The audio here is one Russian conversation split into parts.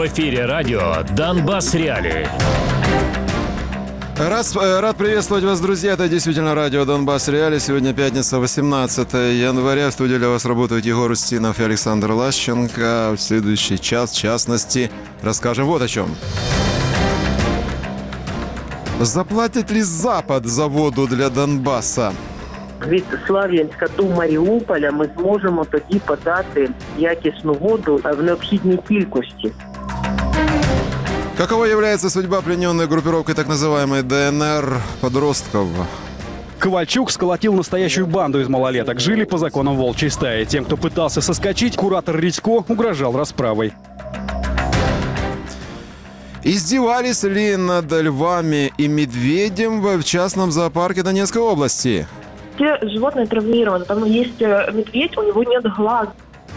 В эфире радио «Донбасс Реалии». Рад приветствовать вас, друзья. Это действительно радио «Донбасс Реалии». Сегодня пятница, 18 января. В студии для вас работают Егор Устинов и Александр Лащенко. В следующий час, в частности, расскажем вот о чем. Заплатит ли Запад за воду для Донбасса? Від Слов'янська до Маріуполя ми зможемо тоді подати якісну воду в необхідній кількості. Какова является судьба плененной группировкой так называемой ДНР подростков? Ковальчук сколотил настоящую банду из малолеток. Жили по законам волчьей стаи. Тем, кто пытался соскочить, куратор Редько угрожал расправой. Издевались ли над львами и медведем в частном зоопарке Донецкой области? Все животные травмированы. Там есть медведь, у него нет глаз.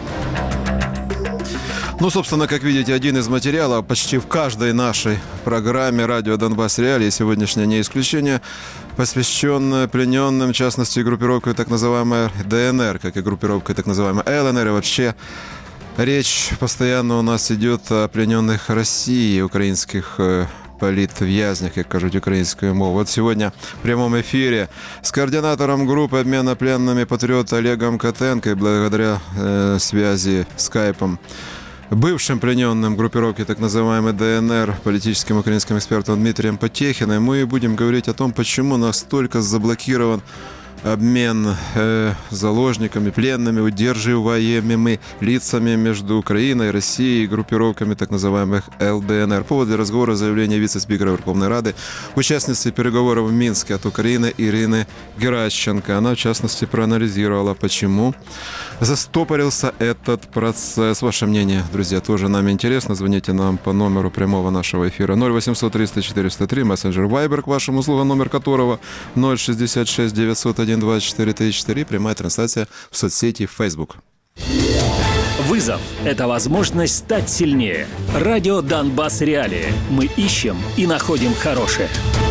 Ну, собственно, как видите, один из материалов почти в каждой нашей программе «Радио Донбасс Реалии», сегодняшнее не исключение, посвящен плененным, в частности, группировкой так называемой ДНР, как и группировкой так называемой ЛНР. И вообще речь постоянно у нас идет о плененных России, украинских политв'язнях, как кажут украинскую мову. Вот сегодня в прямом эфире с координатором группы обмена пленными «Патриот» Олегом Котенко и благодаря связи скайпом бывшим плененным группировки так называемой ДНР, политическим украинским экспертом Дмитрием Потехиным, мы будем говорить о том, почему настолько заблокирован обмен заложниками, пленными, удерживаемыми лицами между Украиной, Россией и группировками так называемых ЛДНР. Повод для разговора — заявление вице-спикера Верховной Рады, участницы переговоров в Минске от Украины Ирины Геращенко. Она, в частности, проанализировала, почему застопорился этот процесс. Ваше мнение, друзья, тоже нам интересно. Звоните нам по номеру прямого нашего эфира 0800 300 403, мессенджер Viber к вашим услугам, номер которого 066 901 24 34, прямая трансляция в соцсети Facebook. Вызов – это возможность стать сильнее. Радио «Донбасс Реалии». Мы ищем и находим хорошее.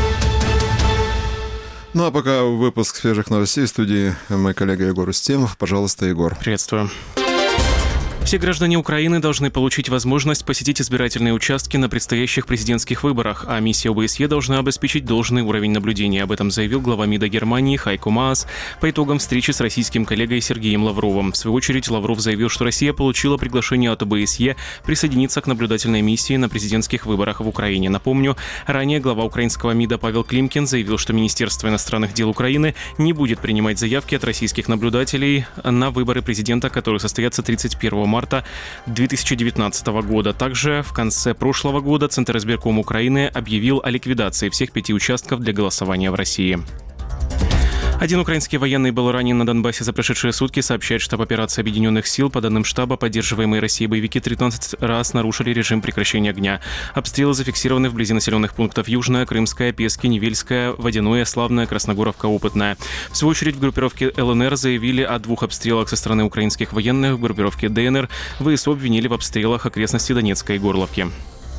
Ну а пока выпуск свежих новостей в студии мой коллега Егор Устинов. Пожалуйста, Егор. Приветствую. Все граждане Украины должны получить возможность посетить избирательные участки на предстоящих президентских выборах, а миссия ОБСЕ должна обеспечить должный уровень наблюдения. Об этом заявил глава МИДа Германии Хайко Маас по итогам встречи с российским коллегой Сергеем Лавровым. В свою очередь, Лавров заявил, что Россия получила приглашение от ОБСЕ присоединиться к наблюдательной миссии на президентских выборах в Украине. Напомню, ранее глава украинского МИДа Павел Климкин заявил, что Министерство иностранных дел Украины не будет принимать заявки от российских наблюдателей на выборы президента, которые состоятся 31 марта 2019 года. Также в конце прошлого года Центр избирком Украины объявил о ликвидации всех 5 участков для голосования в России. Один украинский военный был ранен на Донбассе за прошедшие сутки, сообщает штаб операции Объединенных сил. По данным штаба, поддерживаемые Россией боевики 13 раз нарушили режим прекращения огня. Обстрелы зафиксированы вблизи населенных пунктов Южная, Крымская, Пески, Невельская, Водяное, Славная, Красногоровка, Опытная. В свою очередь в группировке ЛНР заявили о 2 обстрелах со стороны украинских военных. В группировке ДНР ВСУ обвинили в обстрелах окрестностей Донецка и Горловки.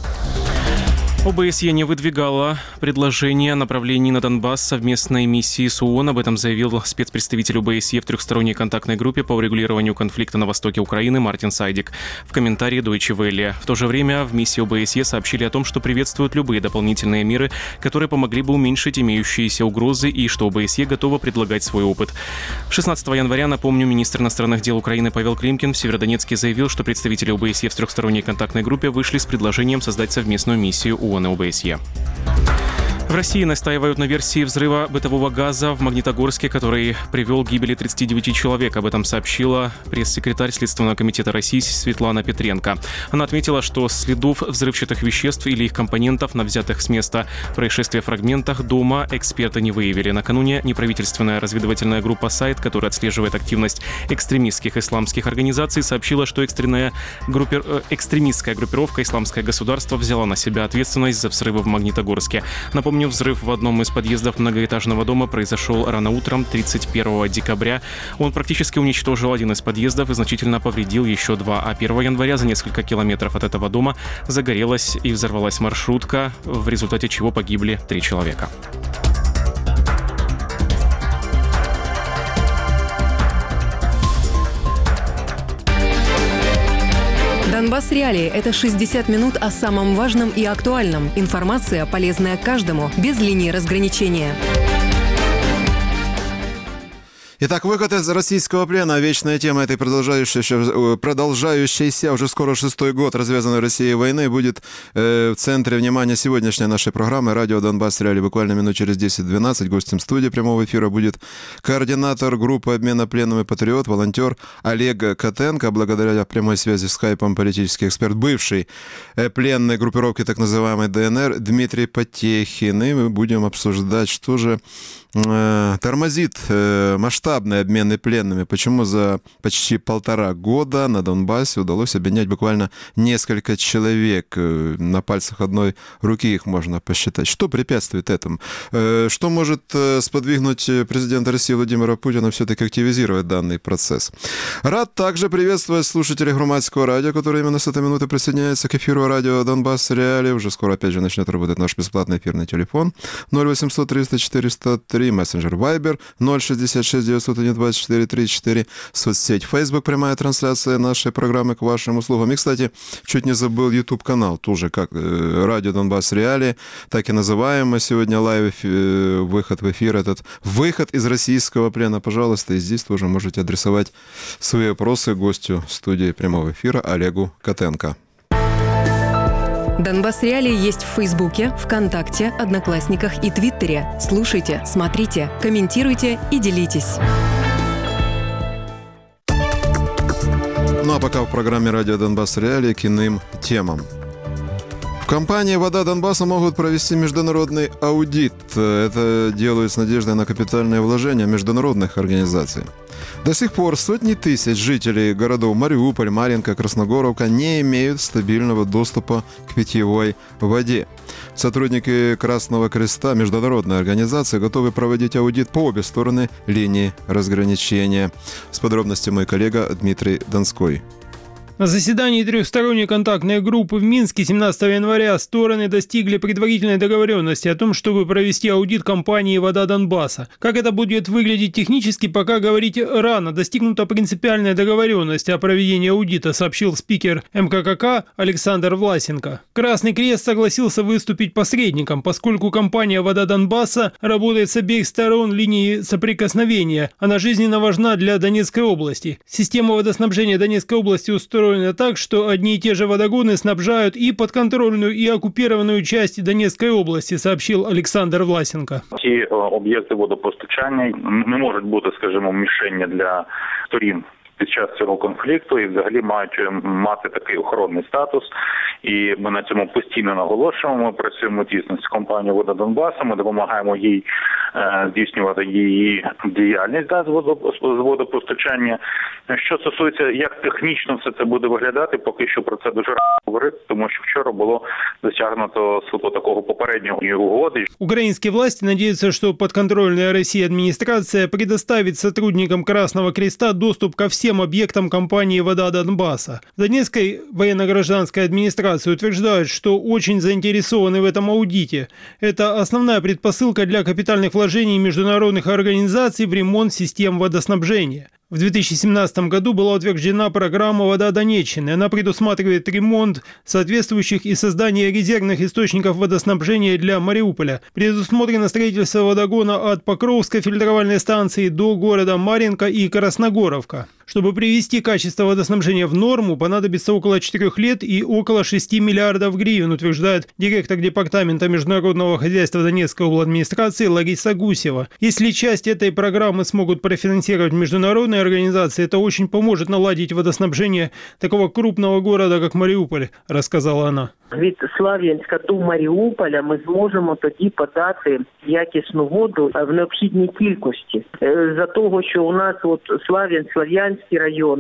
ОБСЕ не выдвигала предложение о направлении на Донбасс совместной миссии с ООН. Об этом заявил спецпредставитель ОБСЕ в трехсторонней контактной группе по урегулированию конфликта на востоке Украины Мартин Сайдик. В комментарии Deutsche Welle. В то же время в миссии ОБСЕ сообщили о том, что приветствуют любые дополнительные меры, которые помогли бы уменьшить имеющиеся угрозы, и что ОБСЕ готова предлагать свой опыт. 16 января, напомню, министр иностранных дел Украины Павел Климкин в Северодонецке заявил, что представители ОБСЕ в трехсторонней контактной группе вышли с предложением создать совместную миссию ООН и ОБСЕ. В России настаивают на версии взрыва бытового газа в Магнитогорске, который привел к гибели 39 человек. Об этом сообщила пресс-секретарь Следственного комитета России Светлана Петренко. Она отметила, что следов взрывчатых веществ или их компонентов на взятых с места происшествия фрагментах дома эксперты не выявили. Накануне неправительственная разведывательная группа «Сайт», которая отслеживает активность экстремистских исламских организаций, сообщила, что экстремистская группировка «Исламское государство» взяла на себя ответственность за взрывы в Магнитогорске. Напомню, взрыв в одном из подъездов многоэтажного дома произошел рано утром 31 декабря. Он практически уничтожил один из подъездов и значительно повредил еще 2. А 1 января за несколько километров от этого дома загорелась и взорвалась маршрутка, в результате чего погибли 3 человека. Донбасс Реалии – это 60 минут о самом важном и актуальном. Информация, полезная каждому, без линии разграничения. Итак, выход из российского плена – вечная тема этой продолжающейся уже скоро 6-й год развязанной Россией войны будет в центре внимания сегодняшней нашей программы «Радио Донбасс Реалии». Буквально минут через 10-12 гостем студии прямого эфира будет координатор группы обмена пленными «Патриот», волонтер Олег Котенко. Благодаря прямой связи с скайпом политический эксперт, бывший пленной группировки так называемой ДНР Дмитрий Потехин. И мы будем обсуждать, что же тормозит масштабные обмены пленными. Почему за почти 1,5 года на Донбассе удалось обменять буквально несколько человек. На пальцах одной руки их можно посчитать. Что препятствует этому? Что может сподвигнуть президента России Владимира Путина все-таки активизировать данный процесс? Рад также приветствовать слушателей Громадского радио, которые именно с этой минуты присоединяются к эфиру радио Донбасс Реалии. Уже скоро опять же начнет работать наш бесплатный эфирный телефон 0800 300 403, мессенджер Viber 066 901 24 34, соцсеть Facebook, прямая трансляция нашей программы к вашим услугам. И, кстати, чуть не забыл YouTube-канал, тоже как радио Донбасс Реалии, так и называемый сегодня выход в эфир, этот выход из российского плена. Пожалуйста, и здесь тоже можете адресовать свои вопросы гостю студии прямого эфира Олегу Котенко. Донбасс Реалии есть в Фейсбуке, ВКонтакте, Одноклассниках и Твиттере. Слушайте, смотрите, комментируйте и делитесь. Ну а пока в программе «Радио Донбасс Реалии» к иным темам. В компании «Вода Донбасса» могут провести международный аудит. Это делают с надеждой на капитальные вложения международных организаций. До сих пор сотни тысяч жителей городов Мариуполь, Марьинка, Красногоровка не имеют стабильного доступа к питьевой воде. Сотрудники Красного Креста, международной организации, готовы проводить аудит по обе стороны линии разграничения. С подробностями мой коллега Дмитрий Донской. На заседании трехсторонней контактной группы в Минске 17 января стороны достигли предварительной договоренности о том, чтобы провести аудит компании «Вода Донбасса». Как это будет выглядеть технически, пока говорить рано. Достигнута принципиальная договоренность о проведении аудита, сообщил спикер МККК Александр Власенко. Красный Крест согласился выступить посредником, поскольку компания «Вода Донбасса» работает с обеих сторон линии соприкосновения. Она жизненно важна для Донецкой области. Система водоснабжения Донецкой области устроена так, что одни и те же водогоны снабжают и подконтрольную, и оккупированную часть Донецької області, сообщил Олександр Власенко. Ці об'єкти водопостачання не можуть бути, скажімо, мішені для сторін під час цього конфлікту і взагалі мають мати такий охоронний статус. І ми на цьому постійно наголошуємо. Ми працюємо тісно з компанією «Вода Донбасу», ми допомагаємо їй здійснювати її діяльність з водопостачання. Що стосується, як технічно все це буде виглядати, поки що про це дуже рано говорити, тому що вчора було досягнуто суто такого попереднього угоди. Украинские власти надеются, что подконтрольная России администрация предоставит сотрудникам Красного Креста доступ ко всем объектам компании «Вода Донбасса». В Донецкой военно-гражданской администрации утверждают, что очень заинтересованы в этом аудите. Это основная предпосылка для капитальных вложений международных организаций в ремонт систем водоснабжения. В 2017 году была утверждена программа «Вода Донеччины». Она предусматривает ремонт соответствующих и создание резервных источников водоснабжения для Мариуполя. Предусмотрено строительство водогона от Покровской фильтровальной станции до города Марьинка и Красногоровка. Чтобы привести качество водоснабжения в норму, понадобится около 4 лет и около 6 миллиардов гривен, утверждает директор департамента международного хозяйства Донецкой обладминистрации Лариса Гусева. Если часть этой программы смогут профинансировать международные организации, это очень поможет наладить водоснабжение такого крупного города, как Мариуполь, рассказала она. Від Слов'янська до Маріуполя ми зможемо тоді подати якісну воду в необхідній кількості. За того, що у нас Слов'янський район,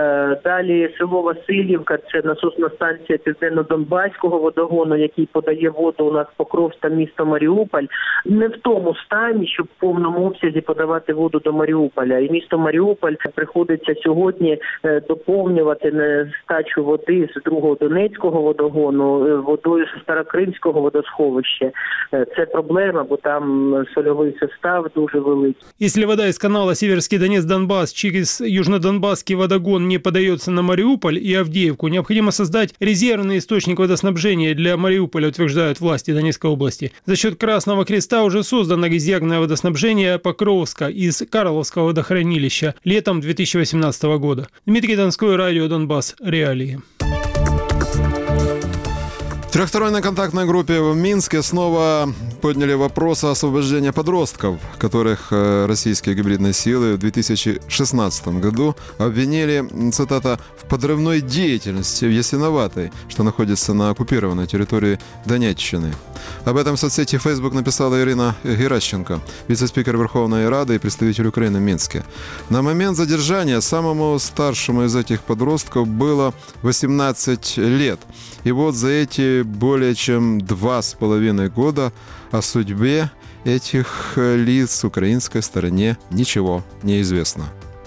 далі село Васильівка, це насосна станція Південно-Донбаського водогону, який подає воду у нас Покровськ та місто Маріуполь, не в тому стані, щоб в повному обсязі подавати воду до Маріуполя. І місто Маріуполь приходиться сьогодні доповнювати нестачу води з другого Донецького водогону водою з Старокримського водосховища. Це проблема, бо там сольовий состав дуже великий. Если вода из канала Северский Донец-Донбасс через Южнодонбасский водогон он не подается на Мариуполь и Авдеевку, необходимо создать резервный источник водоснабжения для Мариуполя, утверждают власти Донецкой области. За счет Красного Креста уже создано резервное водоснабжение Покровска из Карловского водохранилища летом 2018 года. Дмитрий Донской, радио «Донбасс. Реалии». В трехсторонней контактной группе в Минске снова подняли вопрос о освобождении подростков, которых российские гибридные силы в 2016 году обвинили, цитата, в подрывной деятельности в Ясиноватой, что находится на оккупированной территории Донеччины. Об этом в соцсети Facebook написала Ирина Геращенко, вице-спикер Верховной Рады и представитель Украины в Минске. На момент задержания самому старшему из этих подростков было 18 лет. И вот за эти более чем 2,5 года о судьбе этих лиц украинской стороне ничего не известно.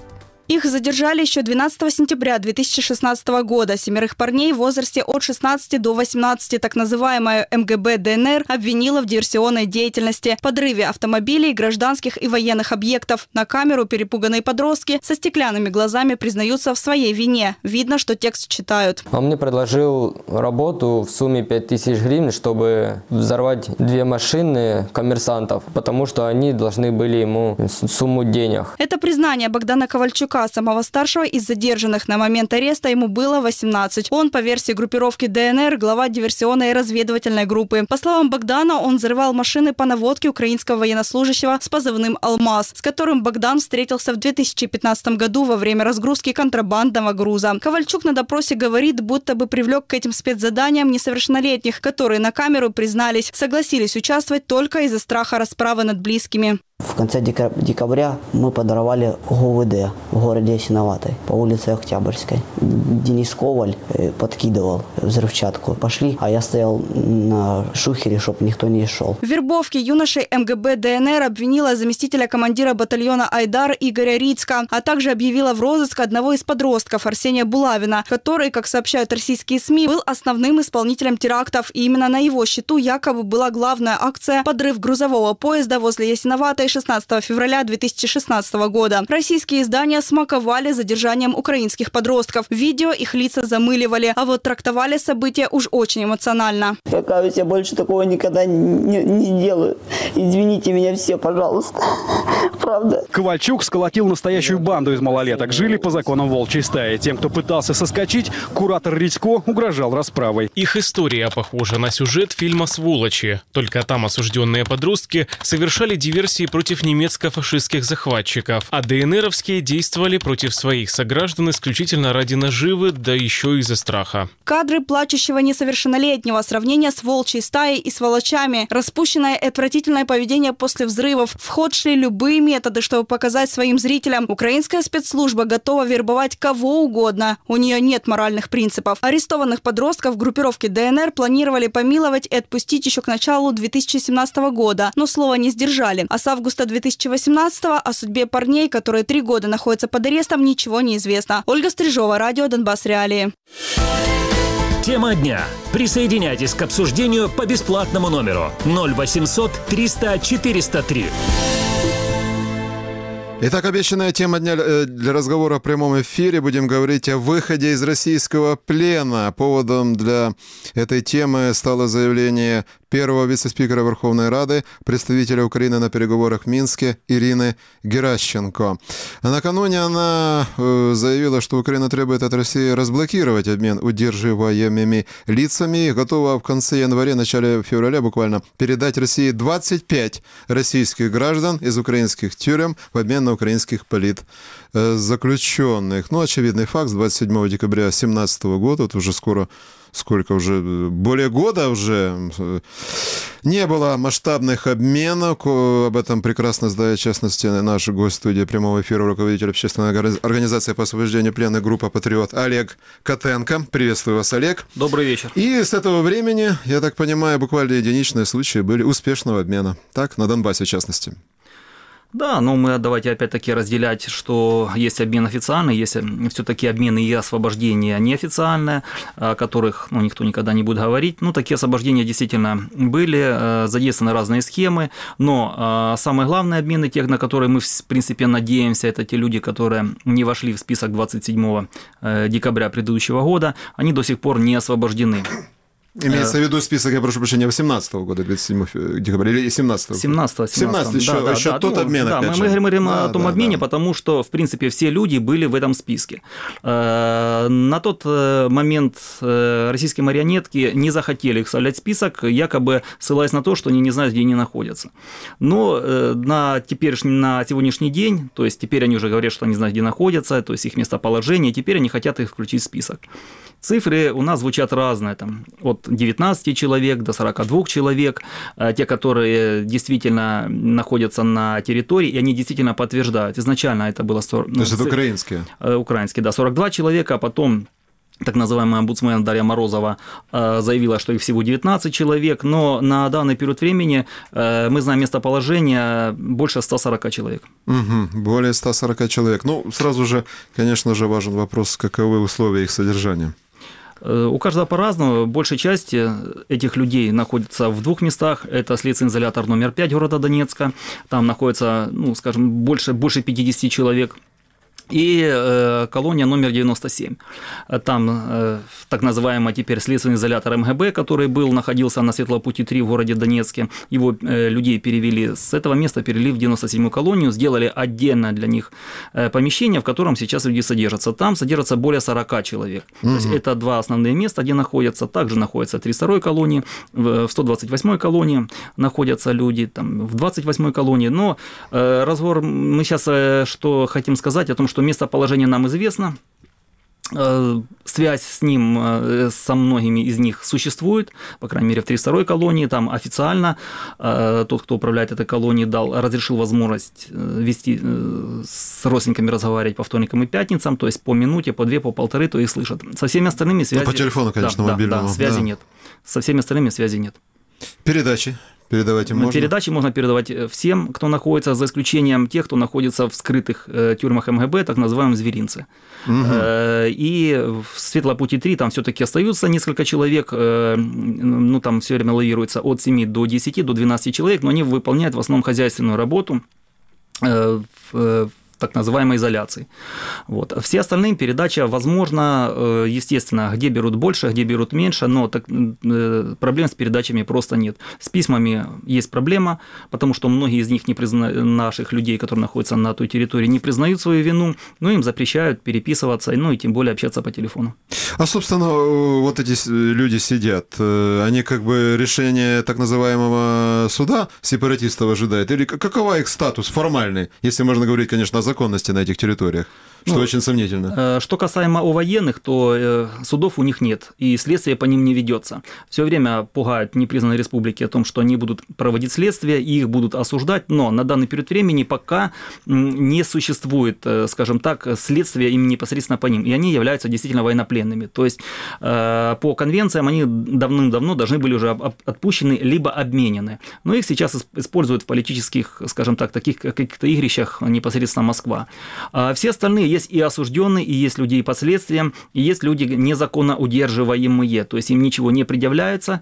Их задержали еще 12 сентября 2016 года. 7 парней в возрасте от 16 до 18 так называемая МГБ ДНР обвинила в диверсионной деятельности, подрыве автомобилей, гражданских и военных объектов. На камеру перепуганные подростки со стеклянными глазами признаются в своей вине. Видно, что текст читают. Он мне предложил работу в сумме 5000 гривен, чтобы взорвать 2 машины коммерсантов, потому что они должны были ему сумму денег. Это признание Богдана Ковальчука, самого старшего из задержанных. На момент ареста ему было 18. Он, по версии группировки ДНР, глава диверсионной и разведывательной группы. По словам Богдана, он взрывал машины по наводке украинского военнослужащего с позывным «Алмаз», с которым Богдан встретился в 2015 году во время разгрузки контрабандного груза. Ковальчук на допросе говорит, будто бы привлек к этим спецзаданиям несовершеннолетних, которые на камеру признались, согласились участвовать только из-за страха расправы над близкими. В конце декабря мы подорвали ГУВД в городе Ясиноватой по улице Октябрьской. Денис Коваль подкидывал взрывчатку. Пошли, а я стоял на шухере, чтобы никто не шел. В вербовке юношей МГБ ДНР обвинила заместителя командира батальона «Айдар» Игоря Рицка, а также объявила в розыск одного из подростков Арсения Булавина, который, как сообщают российские СМИ, был основным исполнителем терактов. И именно на его счету якобы была главная акция «Подрыв грузового поезда возле Ясиноватой» 16 февраля 2016 года. Российские издания смаковали задержанием украинских подростков. Видео их лица замыливали, а вот трактовали события уж очень эмоционально. Я каюсь, я больше такого никогда не сделаю. Извините меня все, пожалуйста. Правда. Ковальчук сколотил настоящую банду из малолеток. Жили по законам волчьей стаи. Тем, кто пытался соскочить, куратор Редько угрожал расправой. Их история похожа на сюжет фильма «Сволочи». Только там осужденные подростки совершали диверсии против немецко-фашистских захватчиков, а ДНРовские действовали против своих сограждан исключительно ради наживы, да еще и из-за страха. Кадры плачущего несовершеннолетнего, сравнение с волчьей стаей и сволочами, распущенное и отвратительное поведение после взрывов. В ход шли любые методы, чтобы показать своим зрителям: украинская спецслужба готова вербовать кого угодно. У нее нет моральных принципов. Арестованных подростков группировки ДНР планировали помиловать и отпустить еще к началу 2017 года, но слова не сдержали. А с августа 2018-го о судьбе парней, которые 3 года находятся под арестом, ничего не известно. Ольга Стрижова, радио «Донбасс. Реалии». Тема дня. Присоединяйтесь к обсуждению по бесплатному номеру 0800 300 403. Итак, обещанная тема дня для разговора в прямом эфире. Будем говорить о выходе из российского плена. Поводом для этой темы стало заявление первого вице-спикера Верховной Рады, представителя Украины на переговорах в Минске Ирины Геращенко. Накануне она заявила, что Украина требует от России разблокировать обмен удерживаемыми лицами и готова в конце января, начале февраля буквально передать России 25 российских граждан из украинских тюрем в обмен на украинских политзаключенных. Ну, очевидный факт, с 27 декабря 2017 года, вот уже скоро, более года уже не было масштабных обменов. Об этом прекрасно знает, в частности, наш гость студии прямого эфира, руководитель общественной организации по освобождению пленных группа «Патриот» Олег Котенко. Приветствую вас, Олег. Добрый вечер. И с этого времени, я так понимаю, буквально единичные случаи были успешного обмена. Так, на Донбассе в частности. Да, но мы давайте опять-таки разделять, что есть обмен официальный, есть все-таки обмены и освобождения неофициальные, о которых никто никогда не будет говорить. Такие освобождения действительно были, задействованы разные схемы, но самые главные обмены, тех, на которые мы, в принципе, надеемся, это те люди, которые не вошли в список 27 декабря предыдущего года, они до сих пор не освобождены. Имеется в виду список, я прошу прощения, 18 года, 27 декабря, или 17-го? 17 еще тот обмен, да, опять мы же. говорим о том обмене, потому что, в принципе, все люди были в этом списке. На тот момент российские марионетки не захотели их вставлять в список, якобы ссылаясь на то, что они не знают, где они находятся. Но на сегодняшний день, то есть теперь они уже говорят, что они знают, где находятся, то есть их местоположение, теперь они хотят их включить в список. Цифры у нас звучат разные, там, от 19 человек до 42 человек, те, которые действительно находятся на территории, и они действительно подтверждают. Изначально это было... То есть это украинские? Украинские, да, 42 человека, а потом... Так называемая омбудсмен Дарья Морозова заявила, что их всего 19 человек, но на данный период времени мы знаем местоположение больше 140 человек. Угу, более 140 человек. Сразу же, конечно же, важен вопрос, каковы условия их содержания. У каждого по-разному. Большая часть этих людей находится в двух местах. Это следственный изолятор номер 5 города Донецка. Там находится, больше 50 человек. И колония номер 97. Там так называемый теперь следственный изолятор МГБ, который находился на Светлопути 3 в городе Донецке. Его людей перевели с этого места, перевели в 97-ю колонию, сделали отдельно для них помещение, в котором сейчас люди содержатся. Там содержатся более 40 человек. То есть это два основные места, где находятся. Также находятся в 32-й колонии, в 128-й колонии находятся люди, там, в 28-й колонии. Но разговор, мы сейчас что хотим сказать о том, что местоположение нам известно, связь с ним, со многими из них существует, по крайней мере, в 32-й колонии, там официально тот, кто управляет этой колонией, разрешил возможность вести с родственниками, разговаривать по вторникам и пятницам, то есть по минуте, по две, по полторы, то их слышат. Со всеми остальными связи... по телефону, конечно, мобильному. Да, связи нет. Со всеми остальными связи нет. Передачи передавать можно? Передачи можно передавать всем, кто находится, за исключением тех, кто находится в скрытых тюрьмах МГБ, так называемые зверинцы. Угу. И в Светлопути 3 там все-таки остаются несколько человек, там все время лавируется от 7 до 10, до 12 человек, но они выполняют в основном хозяйственную работу в так называемой изоляции. Вот. Все остальные передача возможно, естественно, где берут больше, где берут меньше, но проблем с передачами просто нет. С письмами есть проблема, потому что многие из них наших людей, которые находятся на той территории, не признают свою вину, но им запрещают переписываться, и тем более общаться по телефону. А, собственно, вот эти люди сидят, они решение так называемого суда сепаратистов ожидают, или какова их статус формальный, если можно говорить, конечно, о законности на этих территориях, что очень сомнительно. Что касаемо военных, то судов у них нет, и следствие по ним не ведется. Все время пугают непризнанные республики о том, что они будут проводить следствие, и их будут осуждать, но на данный период времени пока не существует, скажем так, следствия им непосредственно по ним, и они являются действительно военнопленными. То есть по конвенциям они давным-давно должны были уже отпущены либо обменены, но их сейчас используют в политических, скажем так, таких каких-то игрищах непосредственно Москва. А все остальные есть и осужденные, и есть люди под следствием, и есть люди незаконно удерживаемые, то есть им ничего не предъявляется.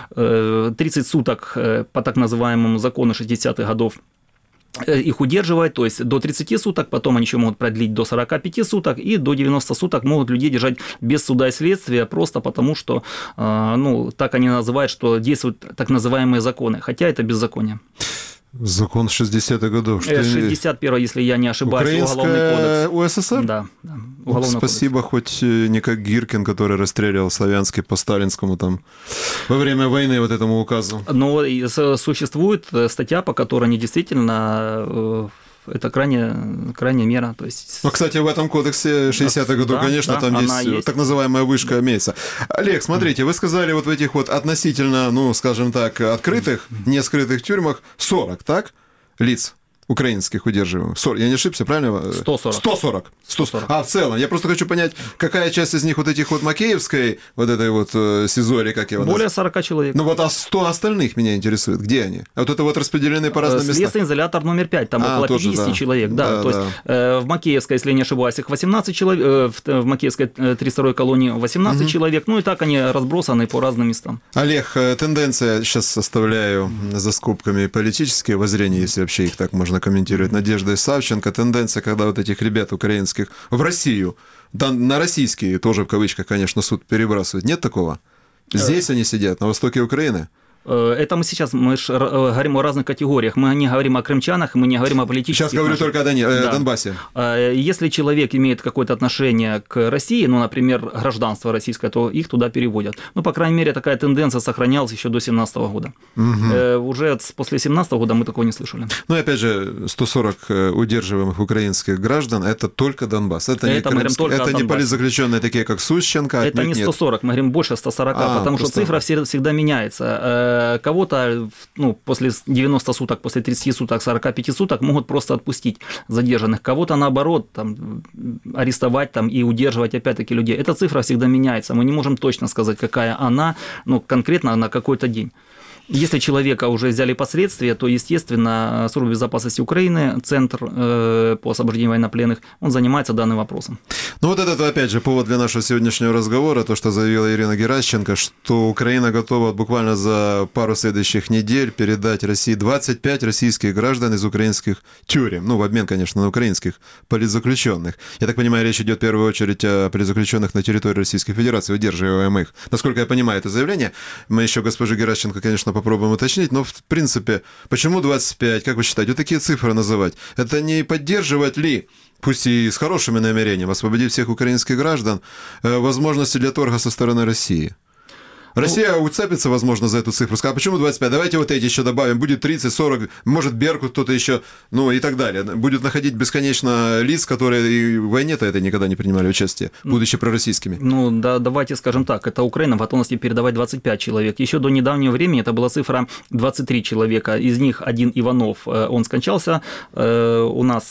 30 суток по так называемому закону 60-х годов их удерживать, то есть до 30 суток, потом они еще могут продлить до 45 суток, и до 90 суток могут людей держать без суда и следствия, просто потому что, так они называют, что действуют так называемые законы, хотя это беззаконие. Закон 60-х годов. 61-го, если я не ошибаюсь, Уголовный кодекс. УССР? Да. Уголовный Спасибо, кодекс. Хоть не как Гиркин, который расстреливал Славянский по сталинскому там во время войны вот этому указу. Но существует статья, по которой они действительно... Это крайняя мера. То есть... кстати, в этом кодексе 60-х годов, конечно, там есть так называемая вышка имеется. Олег, смотрите, вы сказали вот в этих вот относительно, скажем так, открытых, не скрытых тюрьмах 40, так, лиц украинских удерживаемых? Я не ошибся, правильно? 140. 140. А, в целом. Я просто хочу понять, какая часть из них вот этих вот Макеевской, вот этой вот СИЗО, или как его назвать? Более 40 человек. Ну вот, а 100 остальных меня интересует. Где они? А вот это вот распределены по разным местам? Следственный изолятор номер 5, там около 50 человек. Да, то есть в Макеевской, если я не ошибаюсь, их 18 человек, в Макеевской 32-й колонии 18 человек, ну и так они разбросаны по разным местам. Олег, тенденция, сейчас составляю за скобками политические воззрения, если вообще их так можно комментировать, Надежда Савченко, тенденция, когда вот этих ребят украинских в Россию, да, на российские, тоже в кавычках, конечно, суд перебрасывают. Нет такого? Здесь они сидят, на востоке Украины? Это мы говорим о разных категориях. Мы не говорим о крымчанах, мы не говорим о политических... Сейчас говорю только о Донбассе. Если человек имеет какое-то отношение к России, ну, например, гражданство российское, то их туда переводят. Ну, по крайней мере, такая тенденция сохранялась еще до 2017 года. Уже после 2017 года мы такого не слышали. Ну, и опять же, 140 удерживаемых украинских граждан – это только Донбасс. Это не политзаключенные, такие как Сущенко. Это не 140, мы говорим больше 140, потому что цифра всегда меняется. Кого-то после 90 суток, после 30 суток, 45 суток могут просто отпустить задержанных. Кого-то, наоборот, там, арестовать там, и удерживать опять-таки людей. Эта цифра всегда меняется. Мы не можем точно сказать, какая она, конкретно на какой-то день. Если человека уже взяли последствия, то, естественно, Служба безопасности Украины, Центр по освобождению военнопленных, он занимается данным вопросом. Ну вот это, опять же, повод для нашего сегодняшнего разговора, то, что заявила Ирина Геращенко, что Украина готова буквально за пару следующих недель передать России 25 российских граждан из украинских тюрем, в обмен, конечно, на украинских политзаключенных. Я так понимаю, речь идет в первую очередь о политзаключенных на территории Российской Федерации, удерживаемых. Насколько я понимаю это заявление, мы еще госпожи Геращенко, конечно, попробуем уточнить, но в принципе, почему 25, как вы считаете, вот такие цифры называть? Это не поддерживать ли, пусть и с хорошими намерениями, освободить всех украинских граждан, возможности для торга со стороны России? Россия уцепится, возможно, за эту цифру. Скажет, почему 25? Давайте вот эти еще добавим. Будет 30, 40, может, Беркут кто-то еще, и так далее. Будет находить бесконечно лиц, которые и в войне-то это никогда не принимали участие, будучи пророссийскими. Давайте скажем так. Это Украина в готовности передавать 25 человек. Еще до недавнего времени это была цифра 23 человека. Из них один Иванов, он скончался у нас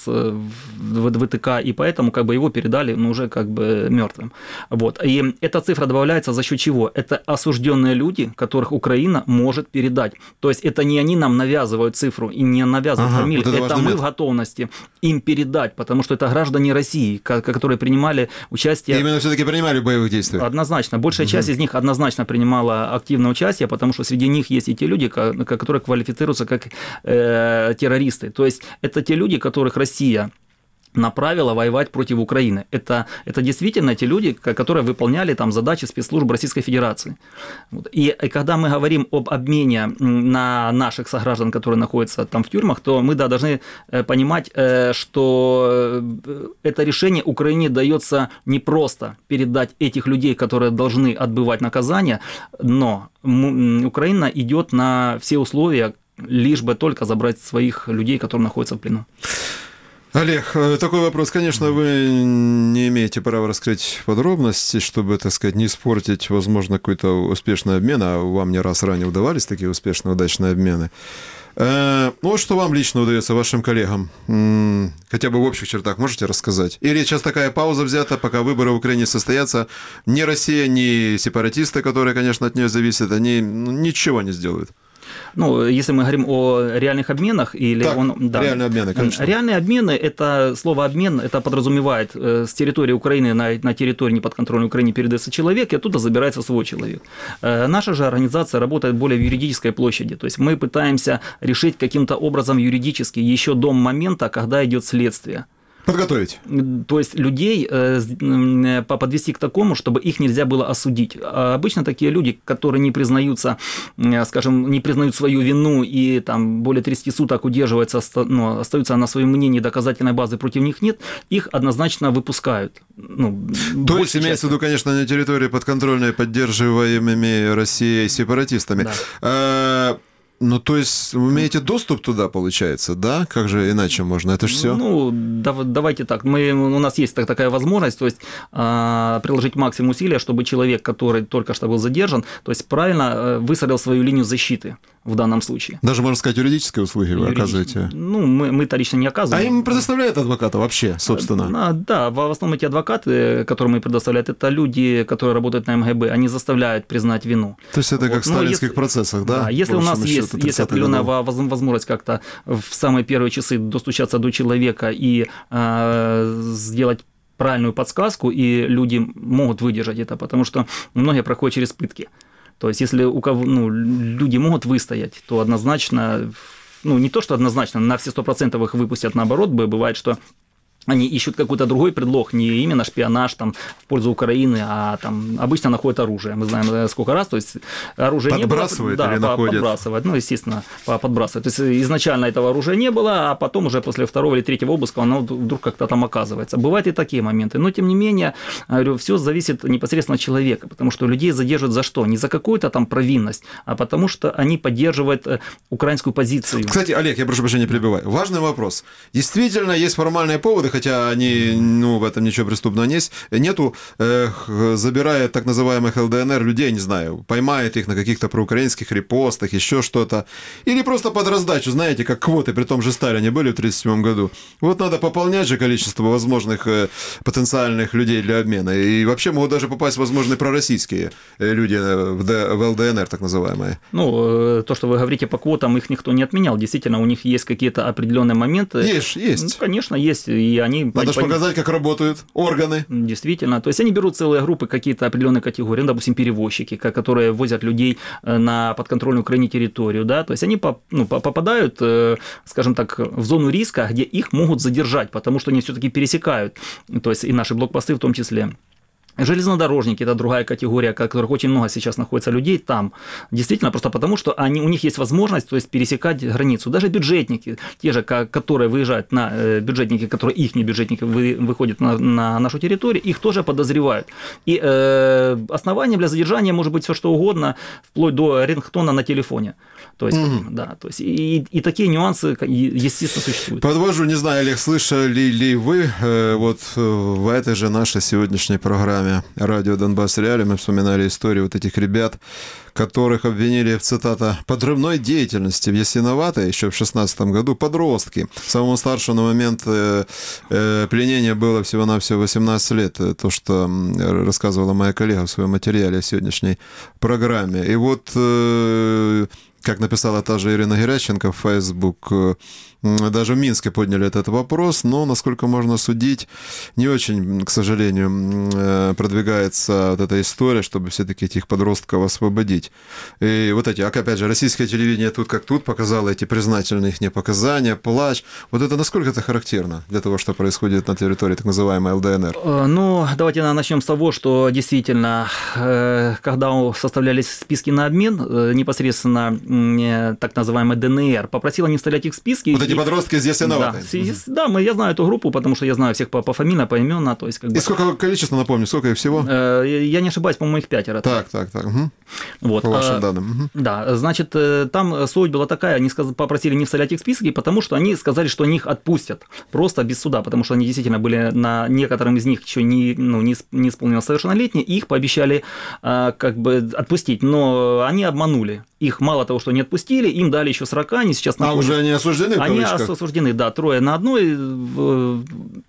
в ВТК, и поэтому его передали, уже мертвым. Вот. И эта цифра добавляется за счет чего? Это осужденные люди, которых Украина может передать. То есть это не они нам навязывают цифру и не навязывают фамилию. Вот это мы в готовности им передать, потому что это граждане России, которые принимали участие... Именно все-таки принимали в боевых действиях? Однозначно. Большая часть из них однозначно принимала активное участие, потому что среди них есть и те люди, которые квалифицируются как террористы. То есть это те люди, которых Россия направила воевать против Украины. Это действительно те люди, которые выполняли там задачи спецслужб Российской Федерации. И когда мы говорим об обмене на наших сограждан, которые находятся там в тюрьмах, то мы должны понимать, что это решение Украине дается не просто передать этих людей, которые должны отбывать наказание, но Украина идет на все условия, лишь бы только забрать своих людей, которые находятся в плену. Олег, такой вопрос. Конечно, вы не имеете права раскрыть подробности, чтобы, так сказать, не испортить, возможно, какой-то успешный обмен, а вам не раз ранее удавались такие успешные, удачные обмены. Вот что вам лично удается, вашим коллегам? Хотя бы в общих чертах можете рассказать? Или сейчас такая пауза взята, пока выборы в Украине состоятся, ни Россия, ни сепаратисты, которые, конечно, от нее зависят, они ничего не сделают? Если мы говорим о реальных обменах или реальные обмены, конечно. Реальные обмены, это слово обмен, это подразумевает с территории Украины на территорию неподконтрольной Украине передается человек, и оттуда забирается свой человек. Наша же организация работает более в юридической площади, то есть мы пытаемся решить каким-то образом юридически еще до момента, когда идет следствие. Подготовить. То есть людей подвести к такому, чтобы их нельзя было осудить. А обычно такие люди, которые не признаются, скажем, не признают свою вину и там более 30 суток удерживаются, остаются на своем мнении, доказательной базы против них нет, их однозначно выпускают. То есть имеется в виду, конечно, на территории подконтрольной поддерживаемыми Россией сепаратистами. Да. То есть вы имеете доступ туда, получается, да? Как же иначе можно? Это же все. Давайте так. У нас есть такая возможность, то есть приложить максимум усилия, чтобы человек, который только что был задержан, то есть правильно выстроил свою линию защиты. в данном случае. Даже, можно сказать, юридические услуги вы оказываете? Ну, мы-то лично не оказываем. А им предоставляют адвоката вообще, собственно? Да, в основном эти адвокаты, которые предоставляют, это люди, которые работают на МГБ, они заставляют признать вину. То есть это как в сталинских процессах, да? Да, если у нас есть определенная возможность как-то в самые первые часы достучаться до человека и сделать правильную подсказку, и люди могут выдержать это, потому что многие проходят через пытки. То есть, если у кого, люди могут выстоять, то однозначно, не то, что однозначно, на все 100% их выпустят, наоборот, бывает, что они ищут какой-то другой предлог, не именно шпионаж там, в пользу Украины, а там обычно находят оружие. Мы знаем сколько раз, то есть оружия не было. Подбрасывают или находят? Подбрасывают, естественно, подбрасывают. То есть изначально этого оружия не было, а потом уже после второго или третьего обыска оно вдруг как-то там оказывается. Бывают и такие моменты, но тем не менее, говорю, все зависит непосредственно от человека, потому что людей задерживают за что? Не за какую-то там провинность, а потому что они поддерживают украинскую позицию. Кстати, Олег, я прошу прощения, перебиваю. Важный вопрос. Действительно, есть формальные поводы, хотя они, в этом ничего преступного нет. Нету, забирая так называемых ЛДНР людей, не знаю, поймает их на каких-то проукраинских репостах, еще что-то. Или просто под раздачу, знаете, как квоты, при том же Сталине были в 1937 году. Вот надо пополнять же количество возможных потенциальных людей для обмена. И вообще могут даже попасть возможные пророссийские люди в ЛДНР, так называемые. То, что вы говорите по квотам, их никто не отменял. Действительно, у них есть какие-то определенные моменты. Есть. Конечно, есть. И они... Надо же показать, как работают органы. Действительно. То есть они берут целые группы, какие-то определенные категории, допустим, перевозчики, которые возят людей на подконтрольную Украине территорию, да, то есть они попадают, скажем так, в зону риска, где их могут задержать, потому что они все-таки пересекают, то есть и наши блокпосты в том числе. Железнодорожники – это другая категория, которых очень много сейчас находится людей там. Действительно, просто потому, что у них есть возможность, то есть, пересекать границу. Даже бюджетники, те же, которые выезжают бюджетники, которые их бюджетники выходят на нашу территорию, их тоже подозревают. И основанием для задержания может быть все что угодно, вплоть до рингтона на телефоне. То есть, да, то есть и такие нюансы, естественно, существуют. Подвожу, не знаю, Олег, слышали ли вы вот в этой же нашей сегодняшней программе «Радио Донбасс Реалии» мы вспоминали историю вот этих ребят, которых обвинили в, цитата, «подрывной деятельности в Ясиноватой» еще в 2016 году, подростки. Самому старшему на момент пленения было всего-навсего 18 лет. То, что рассказывала моя коллега в своем материале о сегодняшней программе. И вот... как написала та же Ирина Геращенко в Facebook, даже в Минске подняли этот вопрос, но, насколько можно судить, не очень, к сожалению, продвигается вот эта история, чтобы все-таки этих подростков освободить. И вот эти, опять же, российское телевидение тут как тут показало эти признательные их показания, плач. Вот это насколько это характерно для того, что происходит на территории так называемой ЛДНР? Давайте начнем с того, что действительно, когда составлялись списки на обмен, непосредственно так называемый ДНР, попросила не вставлять их в списки. Вот эти подростки из Ясиноватой. Да, я знаю эту группу, потому что я знаю всех пофамильно, поименно. То есть, И сколько количество, напомню, сколько их всего? Я не ошибаюсь, по-моему, их 5. Так. Угу. Вот. По вашим данным. Угу. Да, значит, там суть была такая, они попросили не вставлять их в списки, потому что они сказали, что они их отпустят просто без суда, потому что они действительно были, на некоторым из них еще не исполнилось совершеннолетние, и их пообещали отпустить, но они обманули. Их мало того, что не отпустили, им дали еще 40, они сейчас находятся... уже они осуждены? Они осуждены, да, 3 на одной, в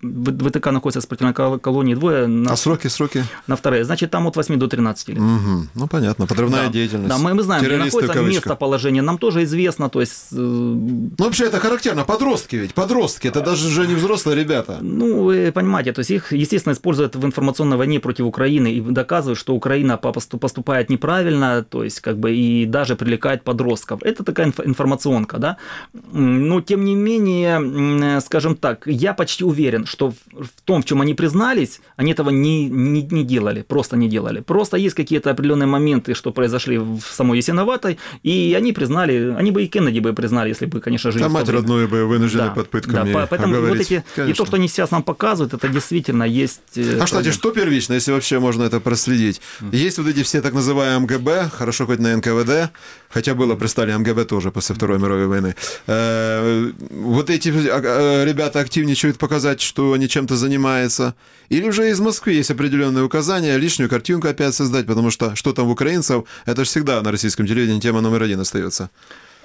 ВТК находятся в исправительной колонии, 2 на... А сроки? На 2. Значит, там от 8 до 13 лет. Угу. Понятно, подрывная деятельность. Да, мы знаем, где находится местоположение, нам тоже известно, то есть... вообще это характерно, подростки, это даже уже не взрослые ребята. Вы понимаете, то есть их, естественно, используют в информационной войне против Украины и доказывают, что Украина поступает неправильно, то есть и даже привлекает подростков. Это такая информационка, да. Но, тем не менее, скажем так, я почти уверен, что в том, в чем они признались, они этого не делали, просто не делали. Просто есть какие-то определенные моменты, что произошли в самой Ясиноватой, и они признали, они бы и Кеннеди бы признали, если бы, конечно, жили. А мать родную бы вынуждены под пытками. Да, поэтому вот эти, и то, что они сейчас нам показывают, это действительно есть... кстати, что первично, если вообще можно это проследить? Есть вот эти все так называемые МГБ, хорошо хоть на НКВД, хотя было при Сталине МГБ тоже после Второй мировой войны. Вот эти ребята активничают показать, что они чем-то занимаются. Или уже из Москвы есть определенные указания, лишнюю картинку опять создать, потому что там в украинцев, это же всегда на российском телевидении тема номер 1 остается.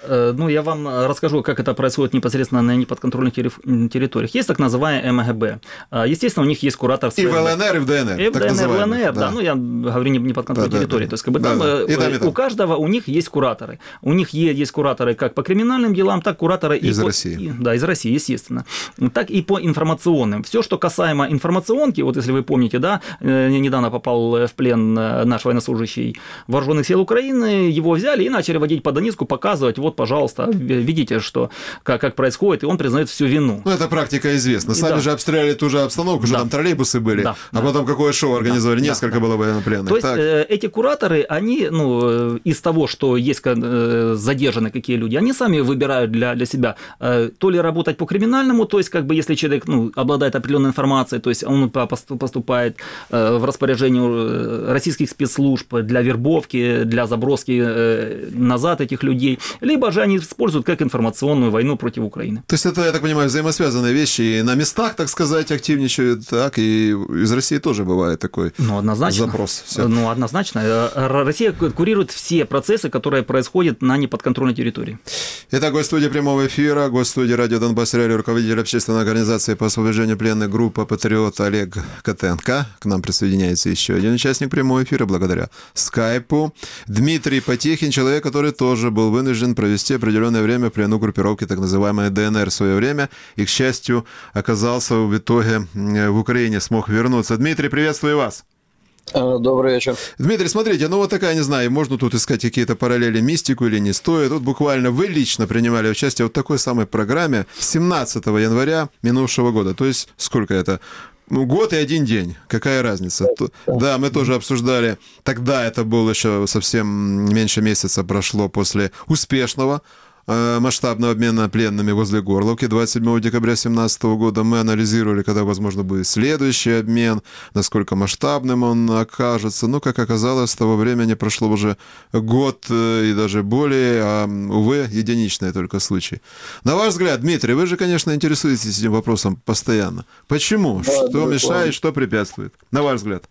Ну, я вам расскажу, как это происходит непосредственно на неподконтрольных территориях. Есть так называемый МГБ. Естественно, у них есть куратор и в ЛНР, и в ДНР. И в ДНР, в ЛНР, да. Ну, я говорю неподконтрольной территории. То есть, как бы там у каждого у них есть кураторы. У них есть кураторы как по криминальным делам, так кураторы из России. Да, из России, естественно. Так и по информационным. Все, что касаемо информационки, вот если вы помните, да, недавно попал в плен наш военнослужащий Вооруженных сил Украины, его взяли и начали водить по Донецку, показывать, вот, пожалуйста, видите, что, как происходит, и он признает всю вину. Ну, это практика известна. Сами же обстреляли ту же обстановку, что там троллейбусы были, потом какое шоу организовали, несколько было военнопленных. То есть эти кураторы, они, ну, из того, что есть задержаны какие люди, они сами выбирают для себя, то ли работать по криминальному, то есть, как бы, если человек, ну, обладает определенной информацией, то есть он поступает в распоряжение российских спецслужб для вербовки, для заброски назад этих людей, либо же они используют как информационную войну против Украины. То есть это, я так понимаю, взаимосвязанные вещи, и на местах, так сказать, активничают, так, и из России тоже бывает такой запрос. Всё. Ну, однозначно. Россия курирует все процессы, которые происходят на неподконтрольной территории. Итак, гость студии прямого эфира, гость студии радио «Донбасс Реалии», руководитель общественной организации по освобождению пленных группа «Патриот» Олег Котенко. К нам присоединяется еще один участник прямого эфира благодаря скайпу. Дмитрий Потехин, человек, который тоже был вынужден провести определенное время в плену группировки так называемой ДНР в свое время и, к счастью, оказался в итоге в Украине, смог вернуться. Дмитрий, приветствую вас. Добрый вечер. Дмитрий, смотрите, ну вот такая, не знаю, можно тут искать какие-то параллели, мистику или не стоит. Тут буквально вы лично принимали участие в такой самой программе 17 января минувшего года. То есть сколько это? Год и один день. Какая разница? Да, мы тоже обсуждали. Тогда это было еще совсем меньше месяца прошло после успешного масштабного обмена пленными возле Горловки 27 декабря 2017 года. Мы анализировали, когда, возможно, будет следующий обмен, насколько масштабным он окажется. Но, как оказалось, с того времени прошло уже год и даже более, а, увы, единичный только случай. На ваш взгляд, Дмитрий, вы же, конечно, интересуетесь этим вопросом постоянно. Почему? Да, что мешает, что препятствует? На ваш взгляд?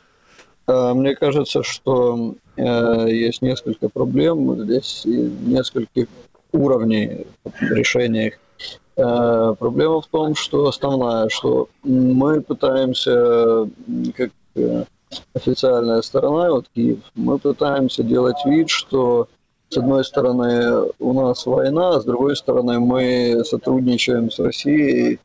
Мне кажется, что есть несколько проблем, здесь несколько уровней решения их. Проблема в том, что основная, что мы пытаемся, как официальная сторона, вот Киев, мы пытаемся делать вид, что с одной стороны у нас война, а с другой стороны мы сотрудничаем с Россией,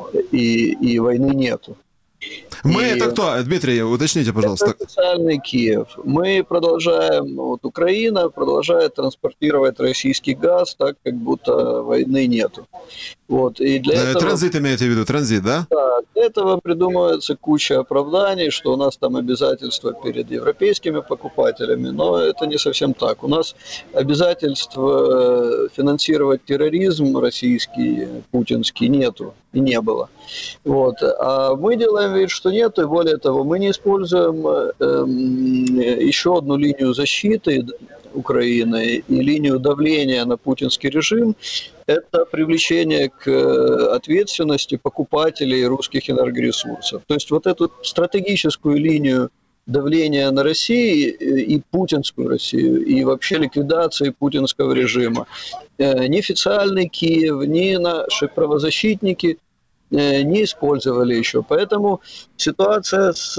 и войны нету. Мы это кто? Дмитрий, уточните, пожалуйста. Это официальный Киев. Мы продолжаем, вот Украина продолжает транспортировать российский газ так, как будто войны нету. Вот, и для этого... Транзит имеете в виду, транзит, да? Да, для этого придумывается куча оправданий, что у нас там обязательства перед европейскими покупателями, но это не совсем так. У нас обязательства финансировать терроризм российский, путинский нету и не было. Вот. А мы делаем вид, что нет, и более того, мы не используем еще одну линию защиты Украины и линию давления на путинский режим. Это привлечение к ответственности покупателей русских энергоресурсов. То есть вот эту стратегическую линию давления на Россию и путинскую Россию, и вообще ликвидации путинского режима ни официальный Киев, ни наши правозащитники не использовали еще. Поэтому ситуация с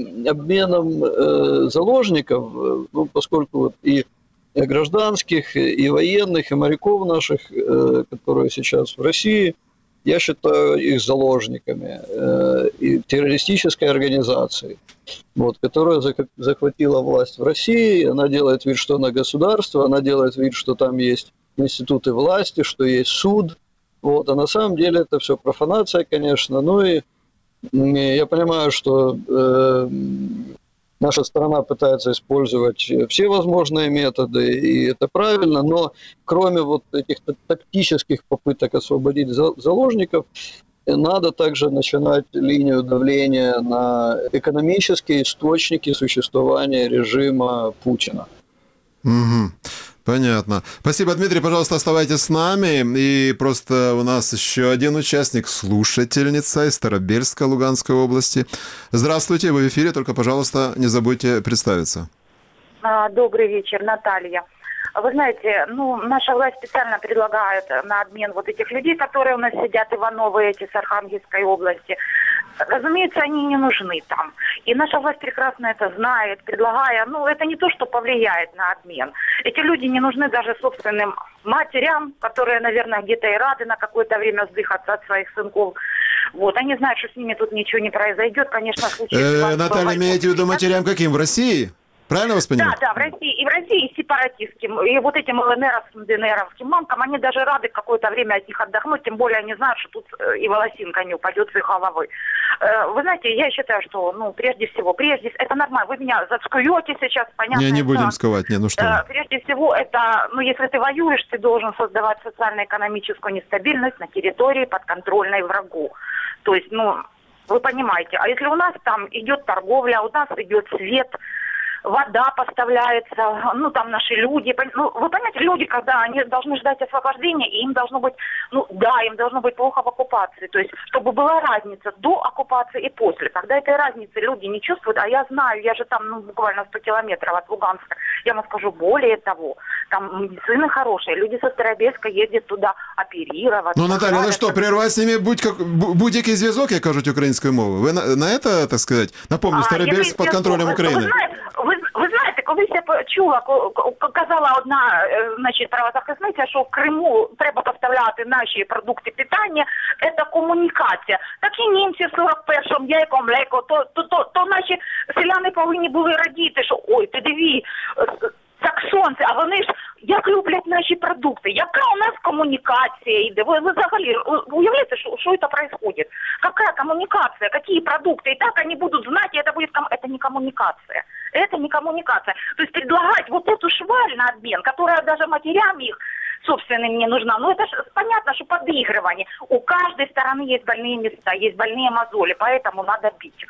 обменом заложников, ну, поскольку вот и гражданских, и военных, и моряков наших, которые сейчас в России, я считаю их заложниками и террористической организации, вот, которая захватила власть в России. Она делает вид, что она государство, она делает вид, что там есть институты власти, что есть суд. Вот, а на самом деле это все профанация, конечно. Ну и я понимаю, что наша страна пытается использовать все возможные методы, и это правильно, но кроме вот этих тактических попыток освободить заложников, надо также начинать линию давления на экономические источники существования режима Путина. Угу. Понятно. Спасибо, Дмитрий. Пожалуйста, оставайтесь с нами. И просто у нас еще один участник, слушательница из Старобельска, Луганской области. Здравствуйте, вы в эфире, только, пожалуйста, не забудьте представиться. Добрый вечер, Наталья. Вы знаете, наша власть специально предлагает на обмен вот этих людей, которые у нас сидят, Ивановы эти с Архангельской области. Разумеется, они не нужны там. И наша власть прекрасно это знает, предлагая, это не то, что повлияет на обмен. Эти люди не нужны даже собственным матерям, которые, наверное, где-то и рады на какое-то время сдыхаться от своих сынков. Вот, они знают, что с ними тут ничего не произойдет, конечно, случится. Наталья, имеете в виду матерям каким? В России? Правильно вас понимаю? Да, в России и сепаратистским, и вот этим ЛНРовским, ДНРовским мамкам, они даже рады какое-то время от них отдохнуть, тем более они знают, что тут и волосинка не упадет с их головы. Вы знаете, я считаю, что, прежде всего, это нормально, вы меня заскуете сейчас, понятно? Не будем сковать, что прежде всего, это, если ты воюешь, ты должен создавать социально-экономическую нестабильность на территории, подконтрольной врагу. То есть, вы понимаете, а если у нас там идет торговля, у нас идет свет, вода поставляется, там наши люди, вы понимаете, люди, когда они должны ждать освобождения, и им должно быть, им должно быть плохо в оккупации, то есть, чтобы была разница до оккупации и после, когда этой разницы люди не чувствуют, а я знаю, я же там, буквально 100 километров от Луганска, я вам скажу, более того, там медицина хорошая, люди со Старобельска ездят туда оперировать. Наталя, але що, прервати з ними будь-який зв'язок, як кажуть українською мовою? Ви на це, так сказати, напомню, Старобельськ під контролем України. Ви знаєте, колись я чула, казала одна, правозахисниця, що в Криму треба поставляти наші продукти питання, це комунікація. Так і німці в 41-му, яйко, млеко, то наші селяни повинні були радіти, що ой, ти диві, саксонці, а вони ж як люблять наші продукти, яка у нас комунікація йде. Ви взагалі уявляєте, що це відбувається? Яка комунікація, які продукти? І так вони будуть знати, і це буде це не комунікація. Это не коммуникация. То есть предлагать вот эту шваль на обмен, которая даже матерям их собственным не нужна. Это же понятно, что подыгрывание. У каждой стороны есть больные места, есть больные мозоли, поэтому надо бить.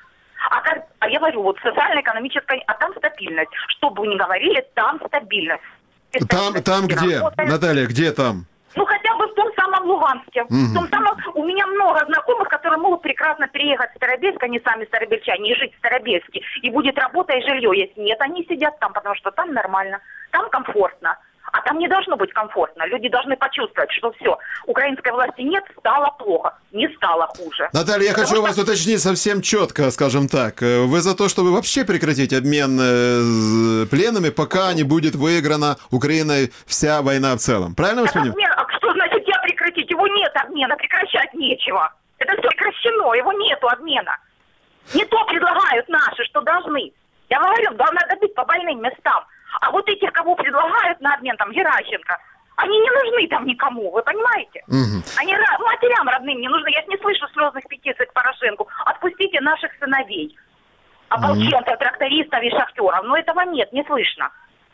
А я говорю, социально-экономическая, а там стабильность. Что бы вы ни говорили, там стабильность. Там где? Наталья, где там? Хотя бы в том самом Луганске. В том самом... У меня много знакомых, которые могут прекрасно переехать в Старобельск, они сами старобельчане, и жить в Старобельске. И будет работа и жилье. Если нет, они сидят там, потому что там нормально, там комфортно. А там не должно быть комфортно. Люди должны почувствовать, что все, украинской власти нет, стало плохо, не стало хуже. Наталья, я хочу вас уточнить совсем четко, скажем так. Вы за то, чтобы вообще прекратить обмен пленными, пока не будет выиграна Украиной вся война в целом. Правильно вас понимаю? Что значит я прекратить? Его нет обмена, прекращать нечего. Это все прекращено, его нету обмена. Не то предлагают наши, что должны. Я говорю, надо бить по больным местам. А вот этих, кого предлагают на обмен, там, Геращенко, они не нужны там никому, вы понимаете? Они матерям родным не нужны. Я не слышу слезных петиций к Порошенку. Отпустите наших сыновей, ополченцев, трактористов и шахтеров. Но этого нет, не слышно.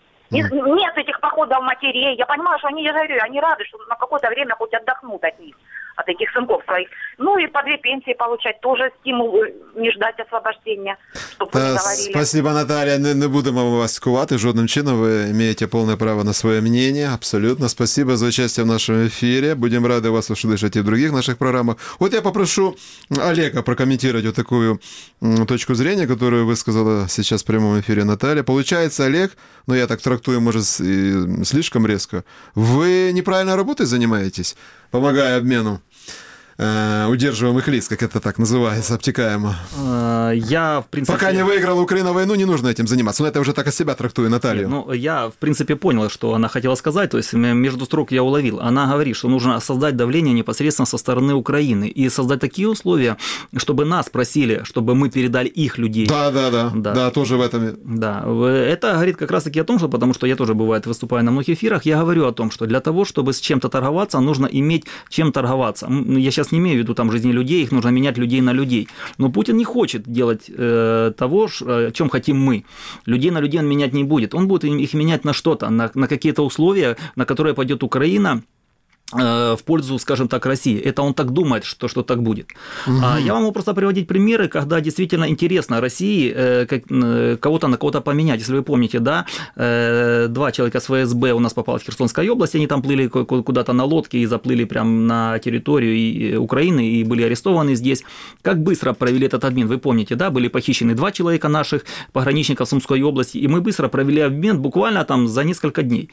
Нет этих походов матерей. Я понимаю, что я говорю, они рады, что на какое-то время хоть отдохнут от них, от этих сынков своих. И по 2 пенсии получать тоже стимул не ждать освобождения, чтобы вы не говорили. Спасибо, Наталья. Не будемо вас скувати жодним чином. Вы имеете полное право на свое мнение. Абсолютно. Спасибо за участие в нашем эфире. Будем рады вас услышать и в других наших программах. Я попрошу Олега прокомментировать вот такую точку зрения, которую высказала сейчас в прямом эфире Наталья. Получается, Олег, я так трактую, может, слишком резко, вы неправильной работой занимаетесь, помогая обмену удерживаемых лиц, как это так называется, обтекаемо. Я, в принципе... Пока не выиграла Украина войну, не нужно этим заниматься. Но это уже так от себя трактую, Наталью. Я, в принципе, понял, что она хотела сказать. То есть, между строк я уловил. Она говорит, что нужно создать давление непосредственно со стороны Украины и создать такие условия, чтобы нас просили, чтобы мы передали их людей. Да, тоже в этом. Да, это говорит как раз-таки о том, что, потому что я тоже, бывает, выступаю на многих эфирах, я говорю о том, что для того, чтобы с чем-то торговаться, нужно иметь чем торговаться. Я сейчас не имею в виду там жизни людей, их нужно менять людей на людей. Но Путин не хочет делать того, о чем хотим мы. Людей на людей он менять не будет. Он будет их менять на что-то, на какие-то условия, на которые пойдет Украина, в пользу, скажем так, России. Это он так думает, что так будет. Я вам могу просто приводить примеры, когда действительно интересно России кого-то на кого-то поменять. Если вы помните, да, 2 человека с ФСБ у нас попало в Херсонской области, они там плыли куда-то на лодке и заплыли прямо на территорию Украины и были арестованы здесь. Как быстро провели этот обмен, вы помните, да, были похищены 2 человека наших пограничников Сумской области, и мы быстро провели обмен буквально там за несколько дней.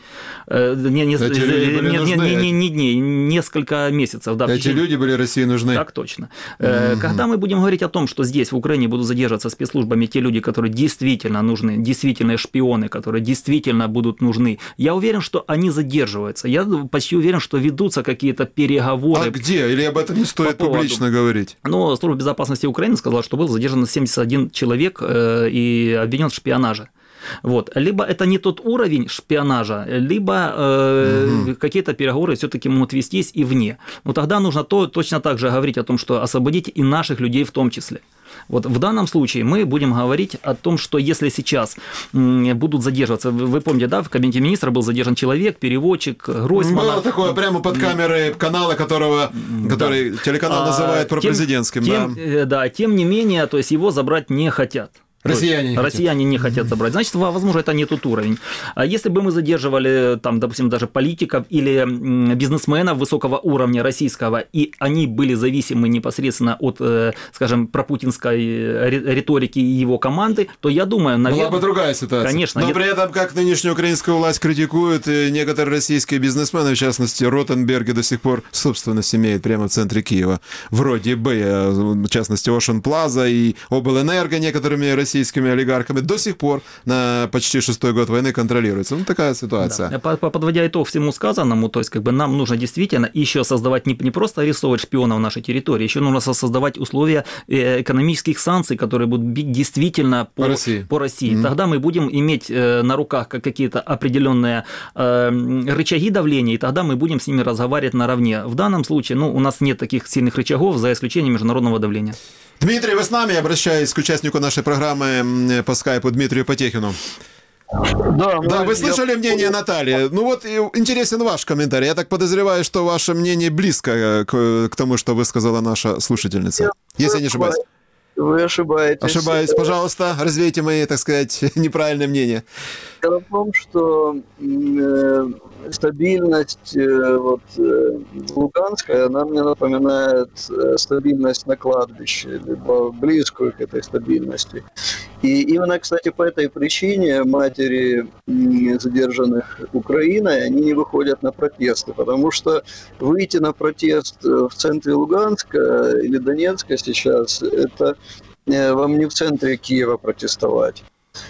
Не дней, несколько месяцев. Да, Эти люди были России нужны. Так точно. Когда мы будем говорить о том, что здесь, в Украине, будут задерживаться спецслужбами те люди, которые действительно нужны, действительно шпионы, которые действительно будут нужны, я уверен, что они задерживаются. Я почти уверен, что ведутся какие-то переговоры. А где? Или об этом не стоит публично говорить? Ну, Служба безопасности Украины сказала, что был задержан 71 человек и обвинен в шпионаже. Вот. Либо это не тот уровень шпионажа, либо какие-то переговоры все-таки могут вестись и вне. Но тогда нужно точно так же говорить о том, что освободить и наших людей в том числе. Вот в данном случае мы будем говорить о том, что если сейчас будут задерживаться, вы помните, да, в кабинете министра был задержан человек, переводчик Гройсмана. Было такое прямо под камерой канала, который телеканал называет пропрезидентским. Тем не менее, то есть его забрать не хотят. Россияне не хотят забрать. Значит, возможно, это не тот уровень. А если бы мы задерживали, там, допустим, даже политиков или бизнесменов высокого уровня российского, и они были зависимы непосредственно от, скажем, пропутинской риторики и его команды, то я думаю, наверное... Была бы другая ситуация. Конечно. Но при этом, как нынешняя украинская власть критикует, некоторые российские бизнесмены, в частности, Ротенберги до сих пор собственность имеет прямо в центре Киева. Вроде бы, в частности, Ocean Plaza и Облэнерго некоторыми российскими олигархами до сих пор на почти 6-й год войны контролируется. Ну, такая ситуация. Да. Подводя итог всему сказанному, то есть как бы нам нужно действительно еще создавать не просто арестовывать шпионов нашей территории, еще нужно создавать условия экономических санкций, которые будут бить действительно по России. Тогда мы будем иметь на руках какие-то определенные рычаги давления, и тогда мы будем с ними разговаривать наравне. В данном случае, у нас нет таких сильных рычагов, за исключением международного давления. Дмитрий, вы с нами? Я обращаюсь к участнику нашей программы по скайпу Дмитрию Потехину. Да, вы слышали мнение Натальи? Ну вот интересен ваш комментарий. Я так подозреваю, что ваше мнение близко к тому, что высказала наша слушательница. Если я не ошибаюсь. Вы ошибаетесь. Ошибаюсь. Пожалуйста, развейте мои, так сказать, неправильное мнение. Дело в том, что стабильность луганская, она мне напоминает стабильность на кладбище, либо близкую к этой стабильности. И именно, кстати, по этой причине матери задержанных Украиной, они не выходят на протесты, потому что выйти на протест в центре Луганска или Донецка сейчас, это вам не в центре Киева протестовать.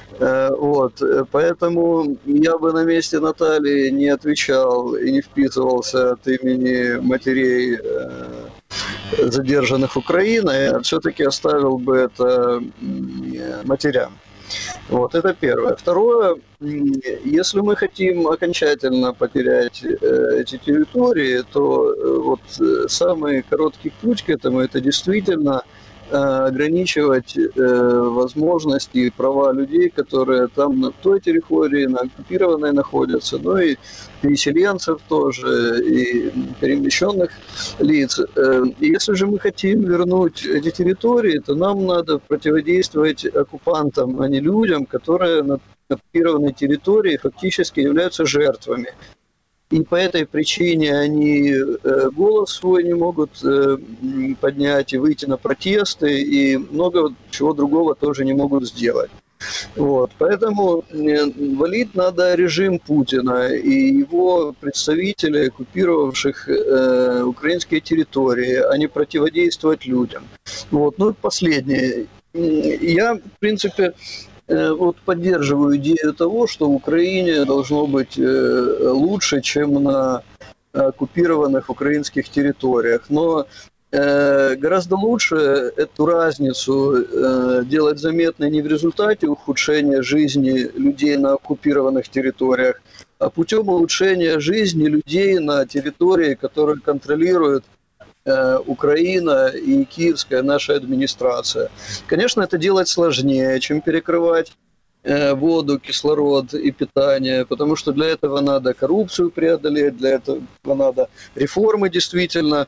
Поэтому я бы на месте Натальи не отвечал и не вписывался от имени матерей задержанных Украиной, а все-таки оставил бы это матерям. Это первое. Второе, если мы хотим окончательно потерять эти территории, то самый короткий путь к этому – это действительно ограничивать возможности и права людей, которые там на той территории, на оккупированной находятся, и переселенцев тоже, и перемещенных лиц. И если же мы хотим вернуть эти территории, то нам надо противодействовать оккупантам, а не людям, которые на оккупированной территории фактически являются жертвами. И по этой причине они голос свой не могут поднять и выйти на протесты, и много чего другого тоже не могут сделать. Поэтому валить надо режим Путина и его представителей, оккупировавших украинские территории, а не противодействовать людям. Последнее. Я, в принципе, поддерживаю идею того, что в Украине должно быть лучше, чем на оккупированных украинских территориях. Но гораздо лучше эту разницу делать заметной не в результате ухудшения жизни людей на оккупированных территориях, а путем улучшения жизни людей на территории, которые контролируют Украина и киевская наша администрация. Конечно, это делать сложнее, чем перекрывать воду, кислород и питание, потому что для этого надо коррупцию преодолеть, для этого надо реформы действительно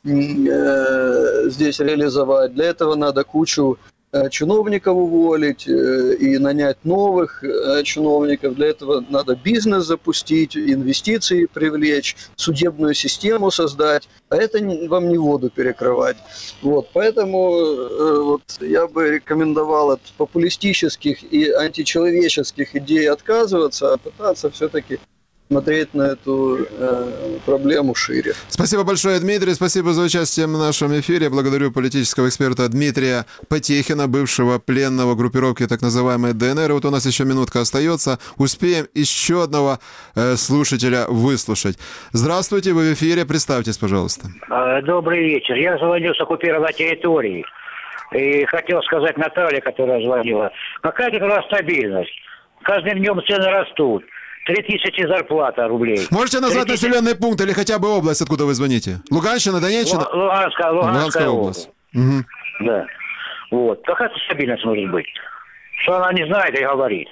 здесь реализовать, для этого надо кучу чиновников уволить и нанять новых чиновников. Для этого надо бизнес запустить, инвестиции привлечь, судебную систему создать. А это вам не воду перекрывать. Вот. Поэтому вот, я бы рекомендовал от популистических и античеловеческих идей отказываться, а пытаться все-таки смотреть на эту проблему шире. Спасибо большое, Дмитрий. Спасибо за участие в нашем эфире. Благодарю политического эксперта Дмитрия Потехина, бывшего пленного группировки так называемой ДНР. И вот у нас еще минутка остается. Успеем еще одного слушателя выслушать. Здравствуйте, вы в эфире. Представьтесь, пожалуйста. Добрый вечер. Я звоню с оккупированной территории. И хотел сказать Наталье, которая звонила, какая тут у нас стабильность. Каждым днем цены растут. 3000 зарплата рублей. Можете назвать населенный пункт или хотя бы область, откуда вы звоните? Луганщина, Донеччина? Луганская область. Угу. Да. Вот. Какая стабильность может быть? Что она не знает и говорит.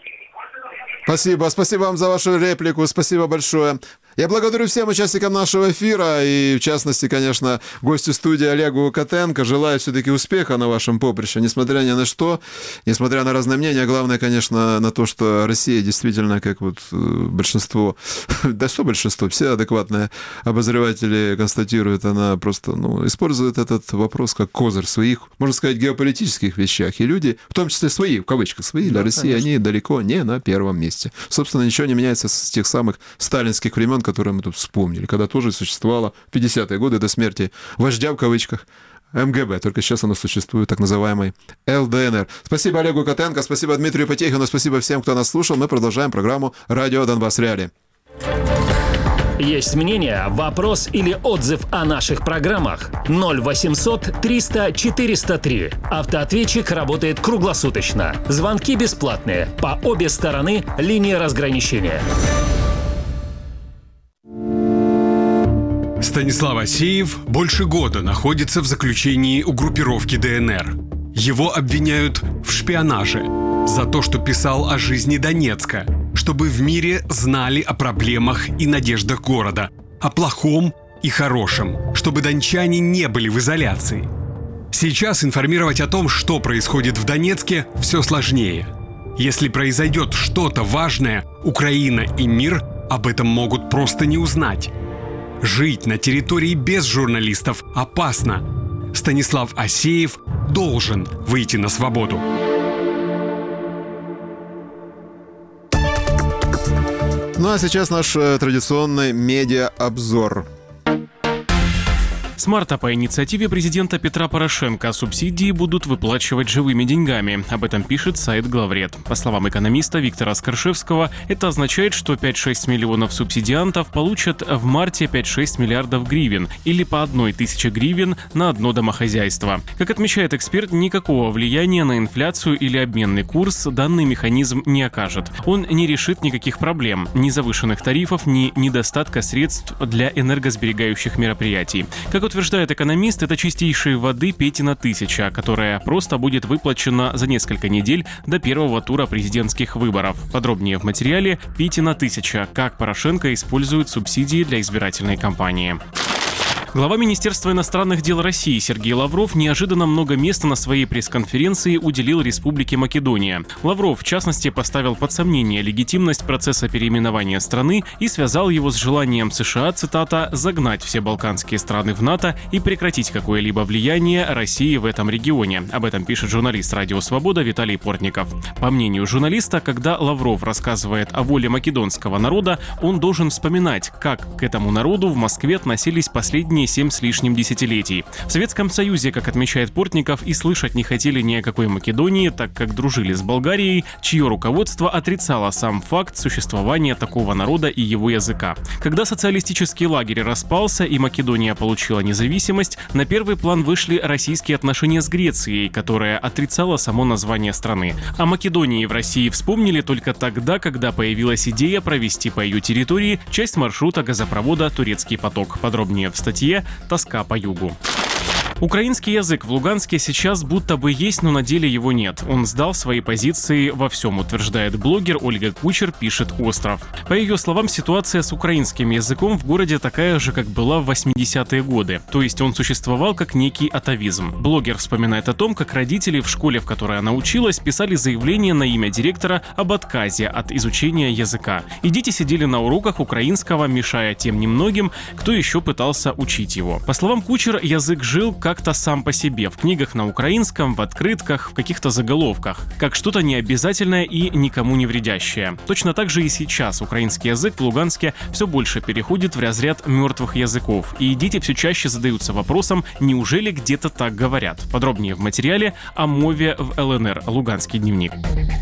Спасибо вам за вашу реплику, спасибо большое. Я благодарю всем участникам нашего эфира и, в частности, конечно, гостю студии Олегу Котенко. Желаю все-таки успеха на вашем поприще, несмотря ни на что, несмотря на разные мнения. Главное, конечно, на то, что Россия действительно, как вот большинство, да что большинство, все адекватные обозреватели констатируют, она просто, использует этот вопрос как козырь своих, можно сказать, геополитических вещах. И люди, в том числе свои, в кавычках свои, для России, конечно, они далеко не на первом месте. Собственно, ничего не меняется с тех самых сталинских времен, которые мы тут вспомнили, когда тоже существовало в 50-е годы до смерти вождя, в кавычках, МГБ. Только сейчас оно существует, так называемый ЛДНР. Спасибо Олегу Котенко, спасибо Дмитрию Потехину, спасибо всем, кто нас слушал. Мы продолжаем программу «Радио Донбасс Реалии». Есть мнение, вопрос или отзыв о наших программах? 0800 300 403. Автоответчик работает круглосуточно. Звонки бесплатные. По обе стороны линии разграничения. Станислав Асеев больше года находится в заключении у группировки ДНР. Его обвиняют в шпионаже за то, что писал о жизни Донецка, чтобы в мире знали о проблемах и надеждах города, о плохом и хорошем, чтобы дончане не были в изоляции. Сейчас информировать о том, что происходит в Донецке, все сложнее. Если произойдет что-то важное, Украина и мир об этом могут просто не узнать. Жить на территории без журналистов опасно. Станислав Асеев должен выйти на свободу. Ну а сейчас наш традиционный медиа-обзор. С марта по инициативе президента Петра Порошенко субсидии будут выплачивать живыми деньгами. Об этом пишет сайт Главред. По словам экономиста Виктора Скоршевского, это означает, что 5-6 миллионов субсидиантов получат в марте 5-6 миллиардов гривен или по 1000 гривен на одно домохозяйство. Как отмечает эксперт, никакого влияния на инфляцию или обменный курс данный механизм не окажет. Он не решит никаких проблем, ни завышенных тарифов, ни недостатка средств для энергосберегающих мероприятий. Как утверждает экономист, это чистейшей воды Петина 1000, которая просто будет выплачена за несколько недель до первого тура президентских выборов. Подробнее в материале «Петина 1000. Как Порошенко использует субсидии для избирательной кампании». Глава Министерства иностранных дел России Сергей Лавров неожиданно много места на своей пресс-конференции уделил Республике Македония. Лавров, в частности, поставил под сомнение легитимность процесса переименования страны и связал его с желанием США, цитата, «загнать все балканские страны в НАТО и прекратить какое-либо влияние России в этом регионе». Об этом пишет журналист «Радио Свобода» Виталий Портников. По мнению журналиста, когда Лавров рассказывает о воле македонского народа, он должен вспоминать, как к этому народу в Москве относились последние 7 с лишним десятилетий. В Советском Союзе, как отмечает Портников, и слышать не хотели ни о какой Македонии, так как дружили с Болгарией, чье руководство отрицало сам факт существования такого народа и его языка. Когда социалистический лагерь распался и Македония получила независимость, на первый план вышли российские отношения с Грецией, которая отрицала само название страны. О Македонии в России вспомнили только тогда, когда появилась идея провести по ее территории часть маршрута газопровода «Турецкий поток». Подробнее в статье «Тоска по югу». Украинский язык в Луганске сейчас будто бы есть, но на деле его нет. Он сдал свои позиции во всем, утверждает блогер Ольга Кучер, пишет «Остров». По ее словам, ситуация с украинским языком в городе такая же, как была в 80-е годы. То есть он существовал как некий атавизм. Блогер вспоминает о том, как родители в школе, в которой она училась, писали заявление на имя директора об отказе от изучения языка. И дети сидели на уроках украинского, мешая тем немногим, кто еще пытался учить его. По словам Кучер, язык жил как-то сам по себе, в книгах на украинском, в открытках, в каких-то заголовках, как что-то необязательное и никому не вредящее. Точно так же и сейчас украинский язык в Луганске все больше переходит в разряд мертвых языков, и дети все чаще задаются вопросом, неужели где-то так говорят. Подробнее в материале о мове в ЛНР. Луганский дневник.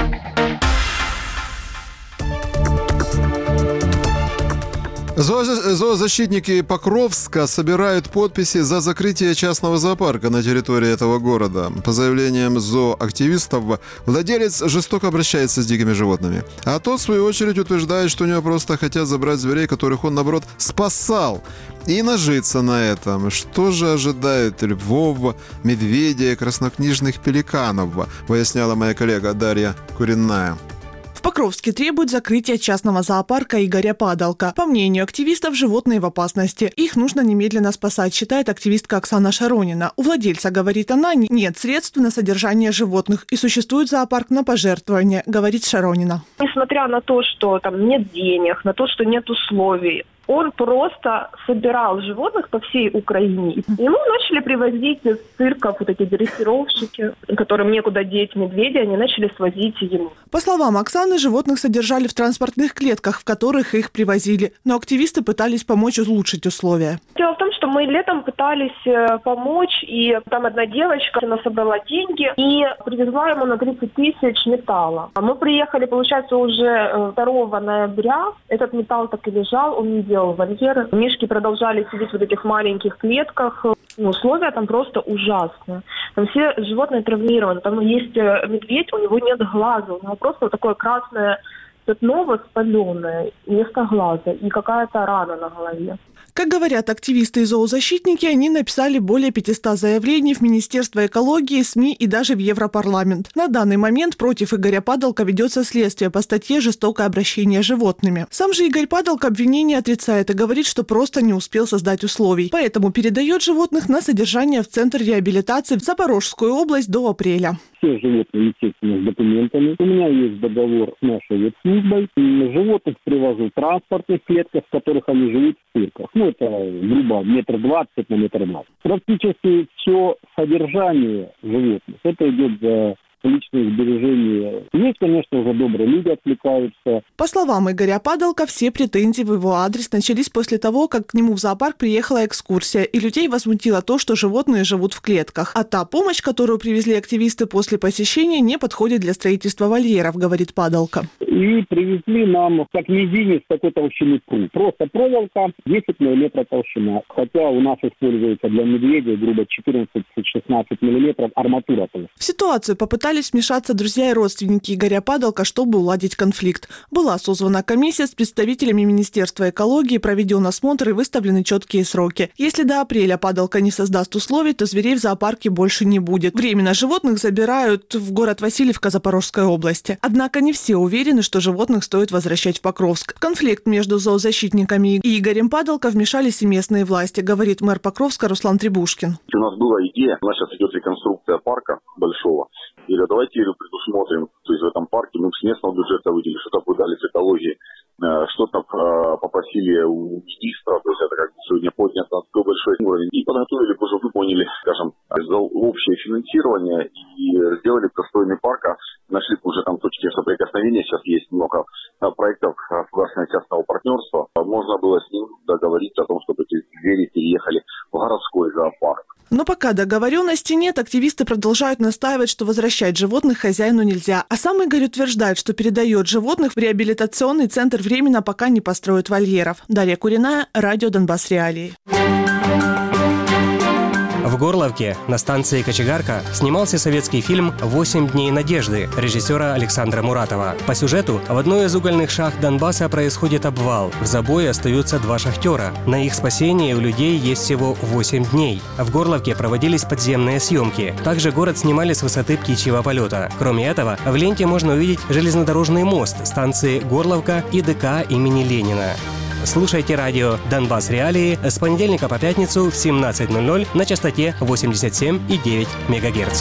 Зоозащитники Покровска собирают подписи за закрытие частного зоопарка на территории этого города. По заявлениям зооактивистов, владелец жестоко обращается с дикими животными. А тот, в свою очередь, утверждает, что у него просто хотят забрать зверей, которых он, наоборот, спасал, и нажиться на этом. Что же ожидает львов, медведей, краснокнижных пеликанов, выясняла моя коллега Дарья Куренная. В Покровске требуют закрытия частного зоопарка Игоря Падалка. По мнению активистов, животные в опасности. Их нужно немедленно спасать, считает активистка Оксана Шаронина. У владельца, говорит она, нет средств на содержание животных и существует зоопарк на пожертвования, говорит Шаронина. Несмотря на то, что там нет денег, на то, что нет условий, он просто собирал животных по всей Украине. Ему начали привозить из цирков вот эти дрессировщики, которым некуда деть медведя, они начали свозить ему. По словам Оксаны, животных содержали в транспортных клетках, в которых их привозили. Но активисты пытались помочь улучшить условия. Дело в том, что мы летом пытались помочь, и там одна девочка, она собрала деньги и привезла ему на 30 тысяч металла. Мы приехали, получается, уже 2 ноября. Этот металл так и лежал, он не делал вольеры. Мишки продолжали сидеть в вот этих маленьких клетках. Условия там просто ужасные. Там все животные травмированы. Там есть медведь, у него нет глаза. У него просто вот такое красное пятно воспаленное вместо глаза и какая-то рана на голове. Как говорят активисты и зоозащитники, они написали более 500 заявлений в Министерство экологии, СМИ и даже в Европарламент. На данный момент против Игоря Падалка ведется следствие по статье «Жестокое обращение с животными». Сам же Игорь Падалка обвинение отрицает и говорит, что просто не успел создать условий. Поэтому передает животных на содержание в Центр реабилитации в Запорожскую область до апреля. Все животные, естественно, с документами. У меня есть договор с нашей ветслужбой. Животных привожу в транспортных клетках, в которых они живут в цирках. Это грубо 1,20 метра на 1,20 метра. Практически все содержание животных, это идет за личные сбережения. Есть, конечно, уже добрые люди отвлекаются. По словам Игоря Падалка, все претензии в его адрес начались после того, как к нему в зоопарк приехала экскурсия, и людей возмутило то, что животные живут в клетках. А та помощь, которую привезли активисты после посещения, не подходит для строительства вольеров, говорит Падалка. И привезли нам как мизинец такой толщины пруд. Просто проволока 10 мм толщина. Хотя у нас используется для медведя грубо 14-16 мм арматура. В ситуацию попытались вмешаться друзья и родственники Игоря Падалка, чтобы уладить конфликт. Была созвана комиссия с представителями Министерства экологии, проведен осмотр и выставлены четкие сроки. Если до апреля Падалка не создаст условий, то зверей в зоопарке больше не будет. Временно животных забирают в город Васильевка Запорожской области. Однако не все уверены, что животных стоит возвращать в Покровск. В конфликт между зоозащитниками и Игорем Падалко вмешались и местные власти, говорит мэр Покровска Руслан Требушкин. У нас была идея, у нас сейчас идет реконструкция парка большого. И давайте предусмотрим, то есть в этом парке мы с местного бюджета выделили, что-то выдали с экологии, что-то попросили у министра, то есть это как бы сегодня поднято на такой большой уровень. И подготовили, уже выполнили, скажем, общее финансирование и сделали простойный парк. Нашли уже там точки соприкосновения, сейчас есть много проектов государственно-частного партнерства. Можно было с ним договориться о том, чтобы эти звери переехали в городской зоопарк. Но пока договоренности нет, активисты продолжают настаивать, что возвращать животных хозяину нельзя. А сам Игорь утверждает, что передает животных в реабилитационный центр временно, пока не построят вольеров. Дарья Куренная, радио Донбасс Реалии. В Горловке на станции Кочегарка снимался советский фильм «8 дней надежды» режиссера Александра Муратова. По сюжету в одной из угольных шахт Донбасса происходит обвал. В забое остаются 2 шахтера. На их спасение у людей есть всего 8 дней. В Горловке проводились подземные съемки. Также город снимали с высоты птичьего полета. Кроме этого, в ленте можно увидеть железнодорожный мост станции Горловка и ДК имени Ленина. Слушайте радио «Донбасс Реалии» с понедельника по пятницу в 17:00 на частоте 87,9 МГц.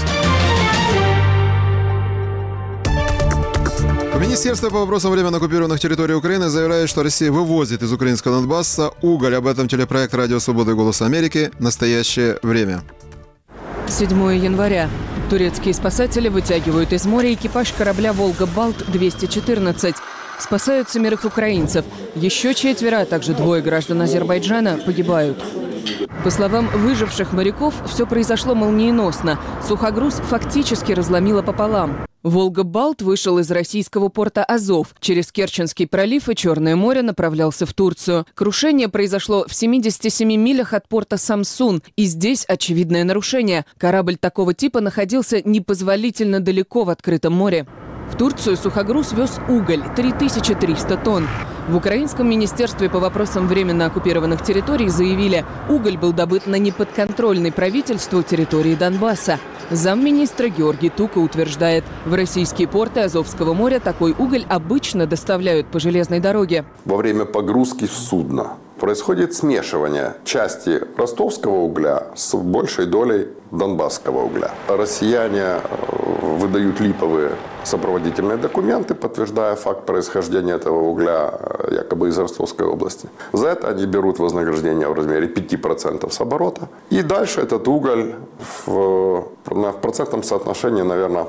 Министерство по вопросам временно оккупированных территорий Украины заявляет, что Россия вывозит из украинского Донбасса уголь. Об этом телепроект «Радио Свободы» и «Голос Америки». Настоящее время. 7 января. Турецкие спасатели вытягивают из моря экипаж корабля «Волга-Балт-214». Спасают 7 украинцев. Еще 4, а также 2 граждан Азербайджана погибают. По словам выживших моряков, все произошло молниеносно. Сухогруз фактически разломило пополам. «Волга-Балт» вышел из российского порта Азов. Через Керченский пролив и Черное море направлялся в Турцию. Крушение произошло в 77 милях от порта Самсун. И здесь очевидное нарушение. Корабль такого типа находился непозволительно далеко в открытом море. В Турцию сухогруз вез уголь – 3300 тонн. В Украинском министерстве по вопросам временно оккупированных территорий заявили, уголь был добыт на неподконтрольной правительству территории Донбасса. Замминистра Георгий Тука утверждает, в российские порты Азовского моря такой уголь обычно доставляют по железной дороге. Во время погрузки в судно происходит смешивание части ростовского угля с большей долей донбасского угля. Россияне выдают липовые сопроводительные документы, подтверждая факт происхождения этого угля якобы из Ростовской области. За это они берут вознаграждение в размере 5% с оборота. И дальше этот уголь в процентном соотношении, наверное,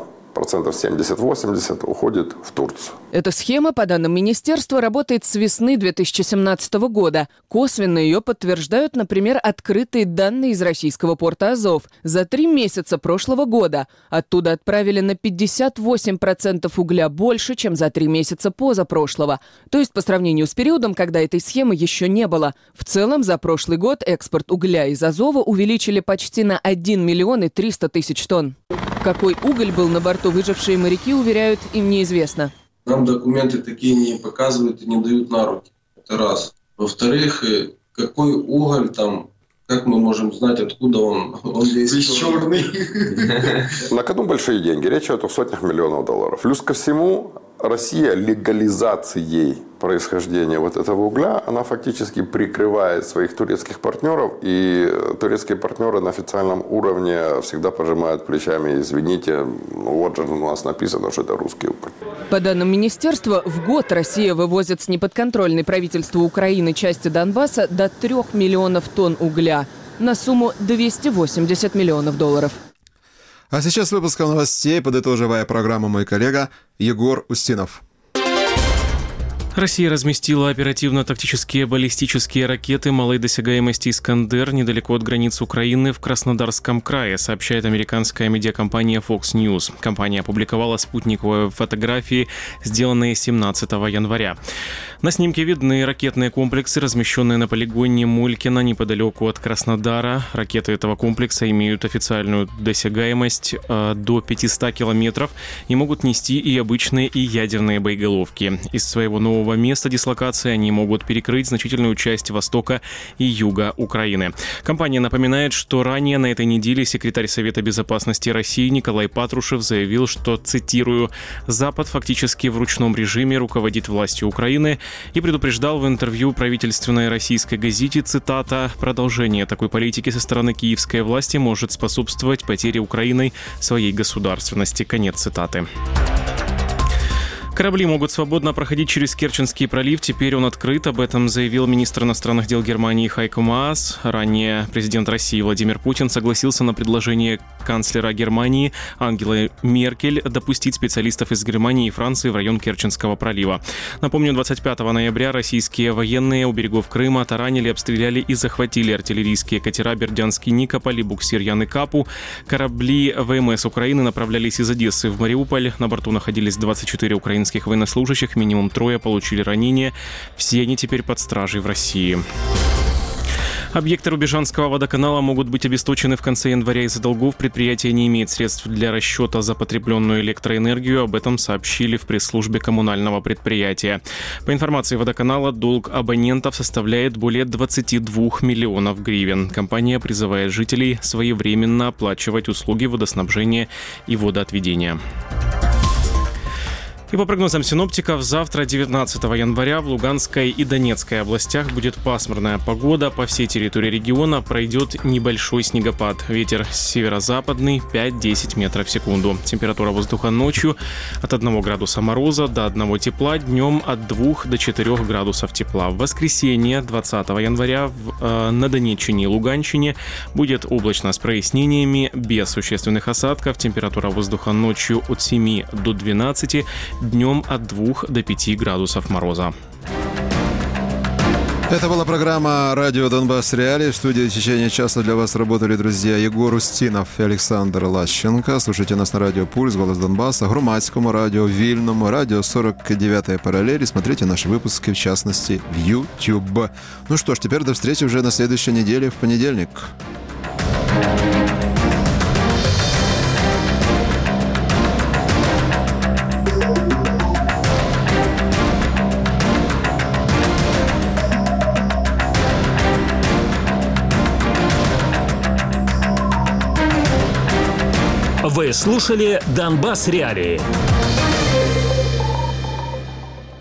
70-80% уходит в Турцию. Эта схема, по данным министерства, работает с весны 2017 года. Косвенно ее подтверждают, например, открытые данные из российского порта Азов. За 3 месяца прошлого года оттуда отправили на 58% угля больше, чем за 3 месяца позапрошлого. То есть по сравнению с периодом, когда этой схемы еще не было. В целом за прошлый год экспорт угля из Азова увеличили почти на 1 миллион 300 тысяч тонн. Какой уголь был на борту, выжившие моряки уверяют, им неизвестно. Нам документы такие не показывают и не дают на руки. Это раз. Во-вторых, какой уголь там, как мы можем знать, откуда он весь черный? На кону большие деньги. Речь идет о сотнях миллионов долларов. Плюс ко всему, Россия легализацией происхождения вот этого угля, она фактически прикрывает своих турецких партнеров, и турецкие партнеры на официальном уровне всегда пожимают плечами: извините, вот же у нас написано, что это русский уголь. По данным министерства, в год Россия вывозит с неподконтрольной правительству Украины части Донбасса до 3 миллионов тонн угля на сумму 280 миллионов долларов. А сейчас выпуск новостей, подытоживая программу мой коллега Егор Устинов. Россия разместила оперативно-тактические баллистические ракеты малой досягаемости «Искандер» недалеко от границ Украины в Краснодарском крае, сообщает американская медиакомпания Fox News. Компания опубликовала спутниковые фотографии, сделанные 17 января. На снимке видны ракетные комплексы, размещенные на полигоне Молькино неподалеку от Краснодара. Ракеты этого комплекса имеют официальную досягаемость до 500 километров и могут нести и обычные, и ядерные боеголовки. Из своего нового места дислокации они могут перекрыть значительную часть востока и юга Украины. Компания напоминает, что ранее на этой неделе секретарь Совета безопасности России Николай Патрушев заявил, что, цитирую, «Запад фактически в ручном режиме руководит властью Украины», и предупреждал в интервью правительственной российской газете, цитата, «Продолжение такой политики со стороны киевской власти может способствовать потере Украиной своей государственности». Конец цитаты. Корабли могут свободно проходить через Керченский пролив. Теперь он открыт. Об этом заявил министр иностранных дел Германии Хайко Маас. Ранее президент России Владимир Путин согласился на предложение канцлера Германии Ангелы Меркель допустить специалистов из Германии и Франции в район Керченского пролива. Напомню, 25 ноября российские военные у берегов Крыма таранили, обстреляли и захватили артиллерийские катера «Бердянский Никополь» и буксир Яны Капу. Корабли ВМС Украины направлялись из Одессы в Мариуполь. На борту находились 24 украинских военнослужащих, минимум 3 получили ранения. Все они теперь под стражей в России. Объекты Рубежанского водоканала могут быть обесточены в конце января из-за долгов. Предприятие не имеет средств для расчета за потребленную электроэнергию. Об этом сообщили в пресс-службе коммунального предприятия. По информации водоканала, долг абонентов составляет более 22 миллионов гривен. Компания призывает жителей своевременно оплачивать услуги водоснабжения и водоотведения. И по прогнозам синоптиков, завтра, 19 января, в Луганской и Донецкой областях будет пасмурная погода. По всей территории региона пройдет небольшой снегопад. Ветер северо-западный 5-10 метров в секунду. Температура воздуха ночью от 1 градуса мороза до 1 тепла, днем от 2 до 4 градусов тепла. В воскресенье, 20 января, на Донеччине и Луганщине будет облачно с прояснениями, без существенных осадков. Температура воздуха ночью от 7 до 12, днем от 2 до 5 градусов мороза. Это была программа «Радио Донбасс Реалии». В студии в течение часа для вас работали, друзья, Егор Устинов и Александр Лащенко. Слушайте нас на радио «Пульс», «Голос Донбасса», Громадскому радио, Вильному, радио 49-я параллель. Смотрите наши выпуски, в частности, в YouTube. Ну что ж, теперь до встречи уже на следующей неделе в понедельник. Вы слушали «Донбасс Реалии».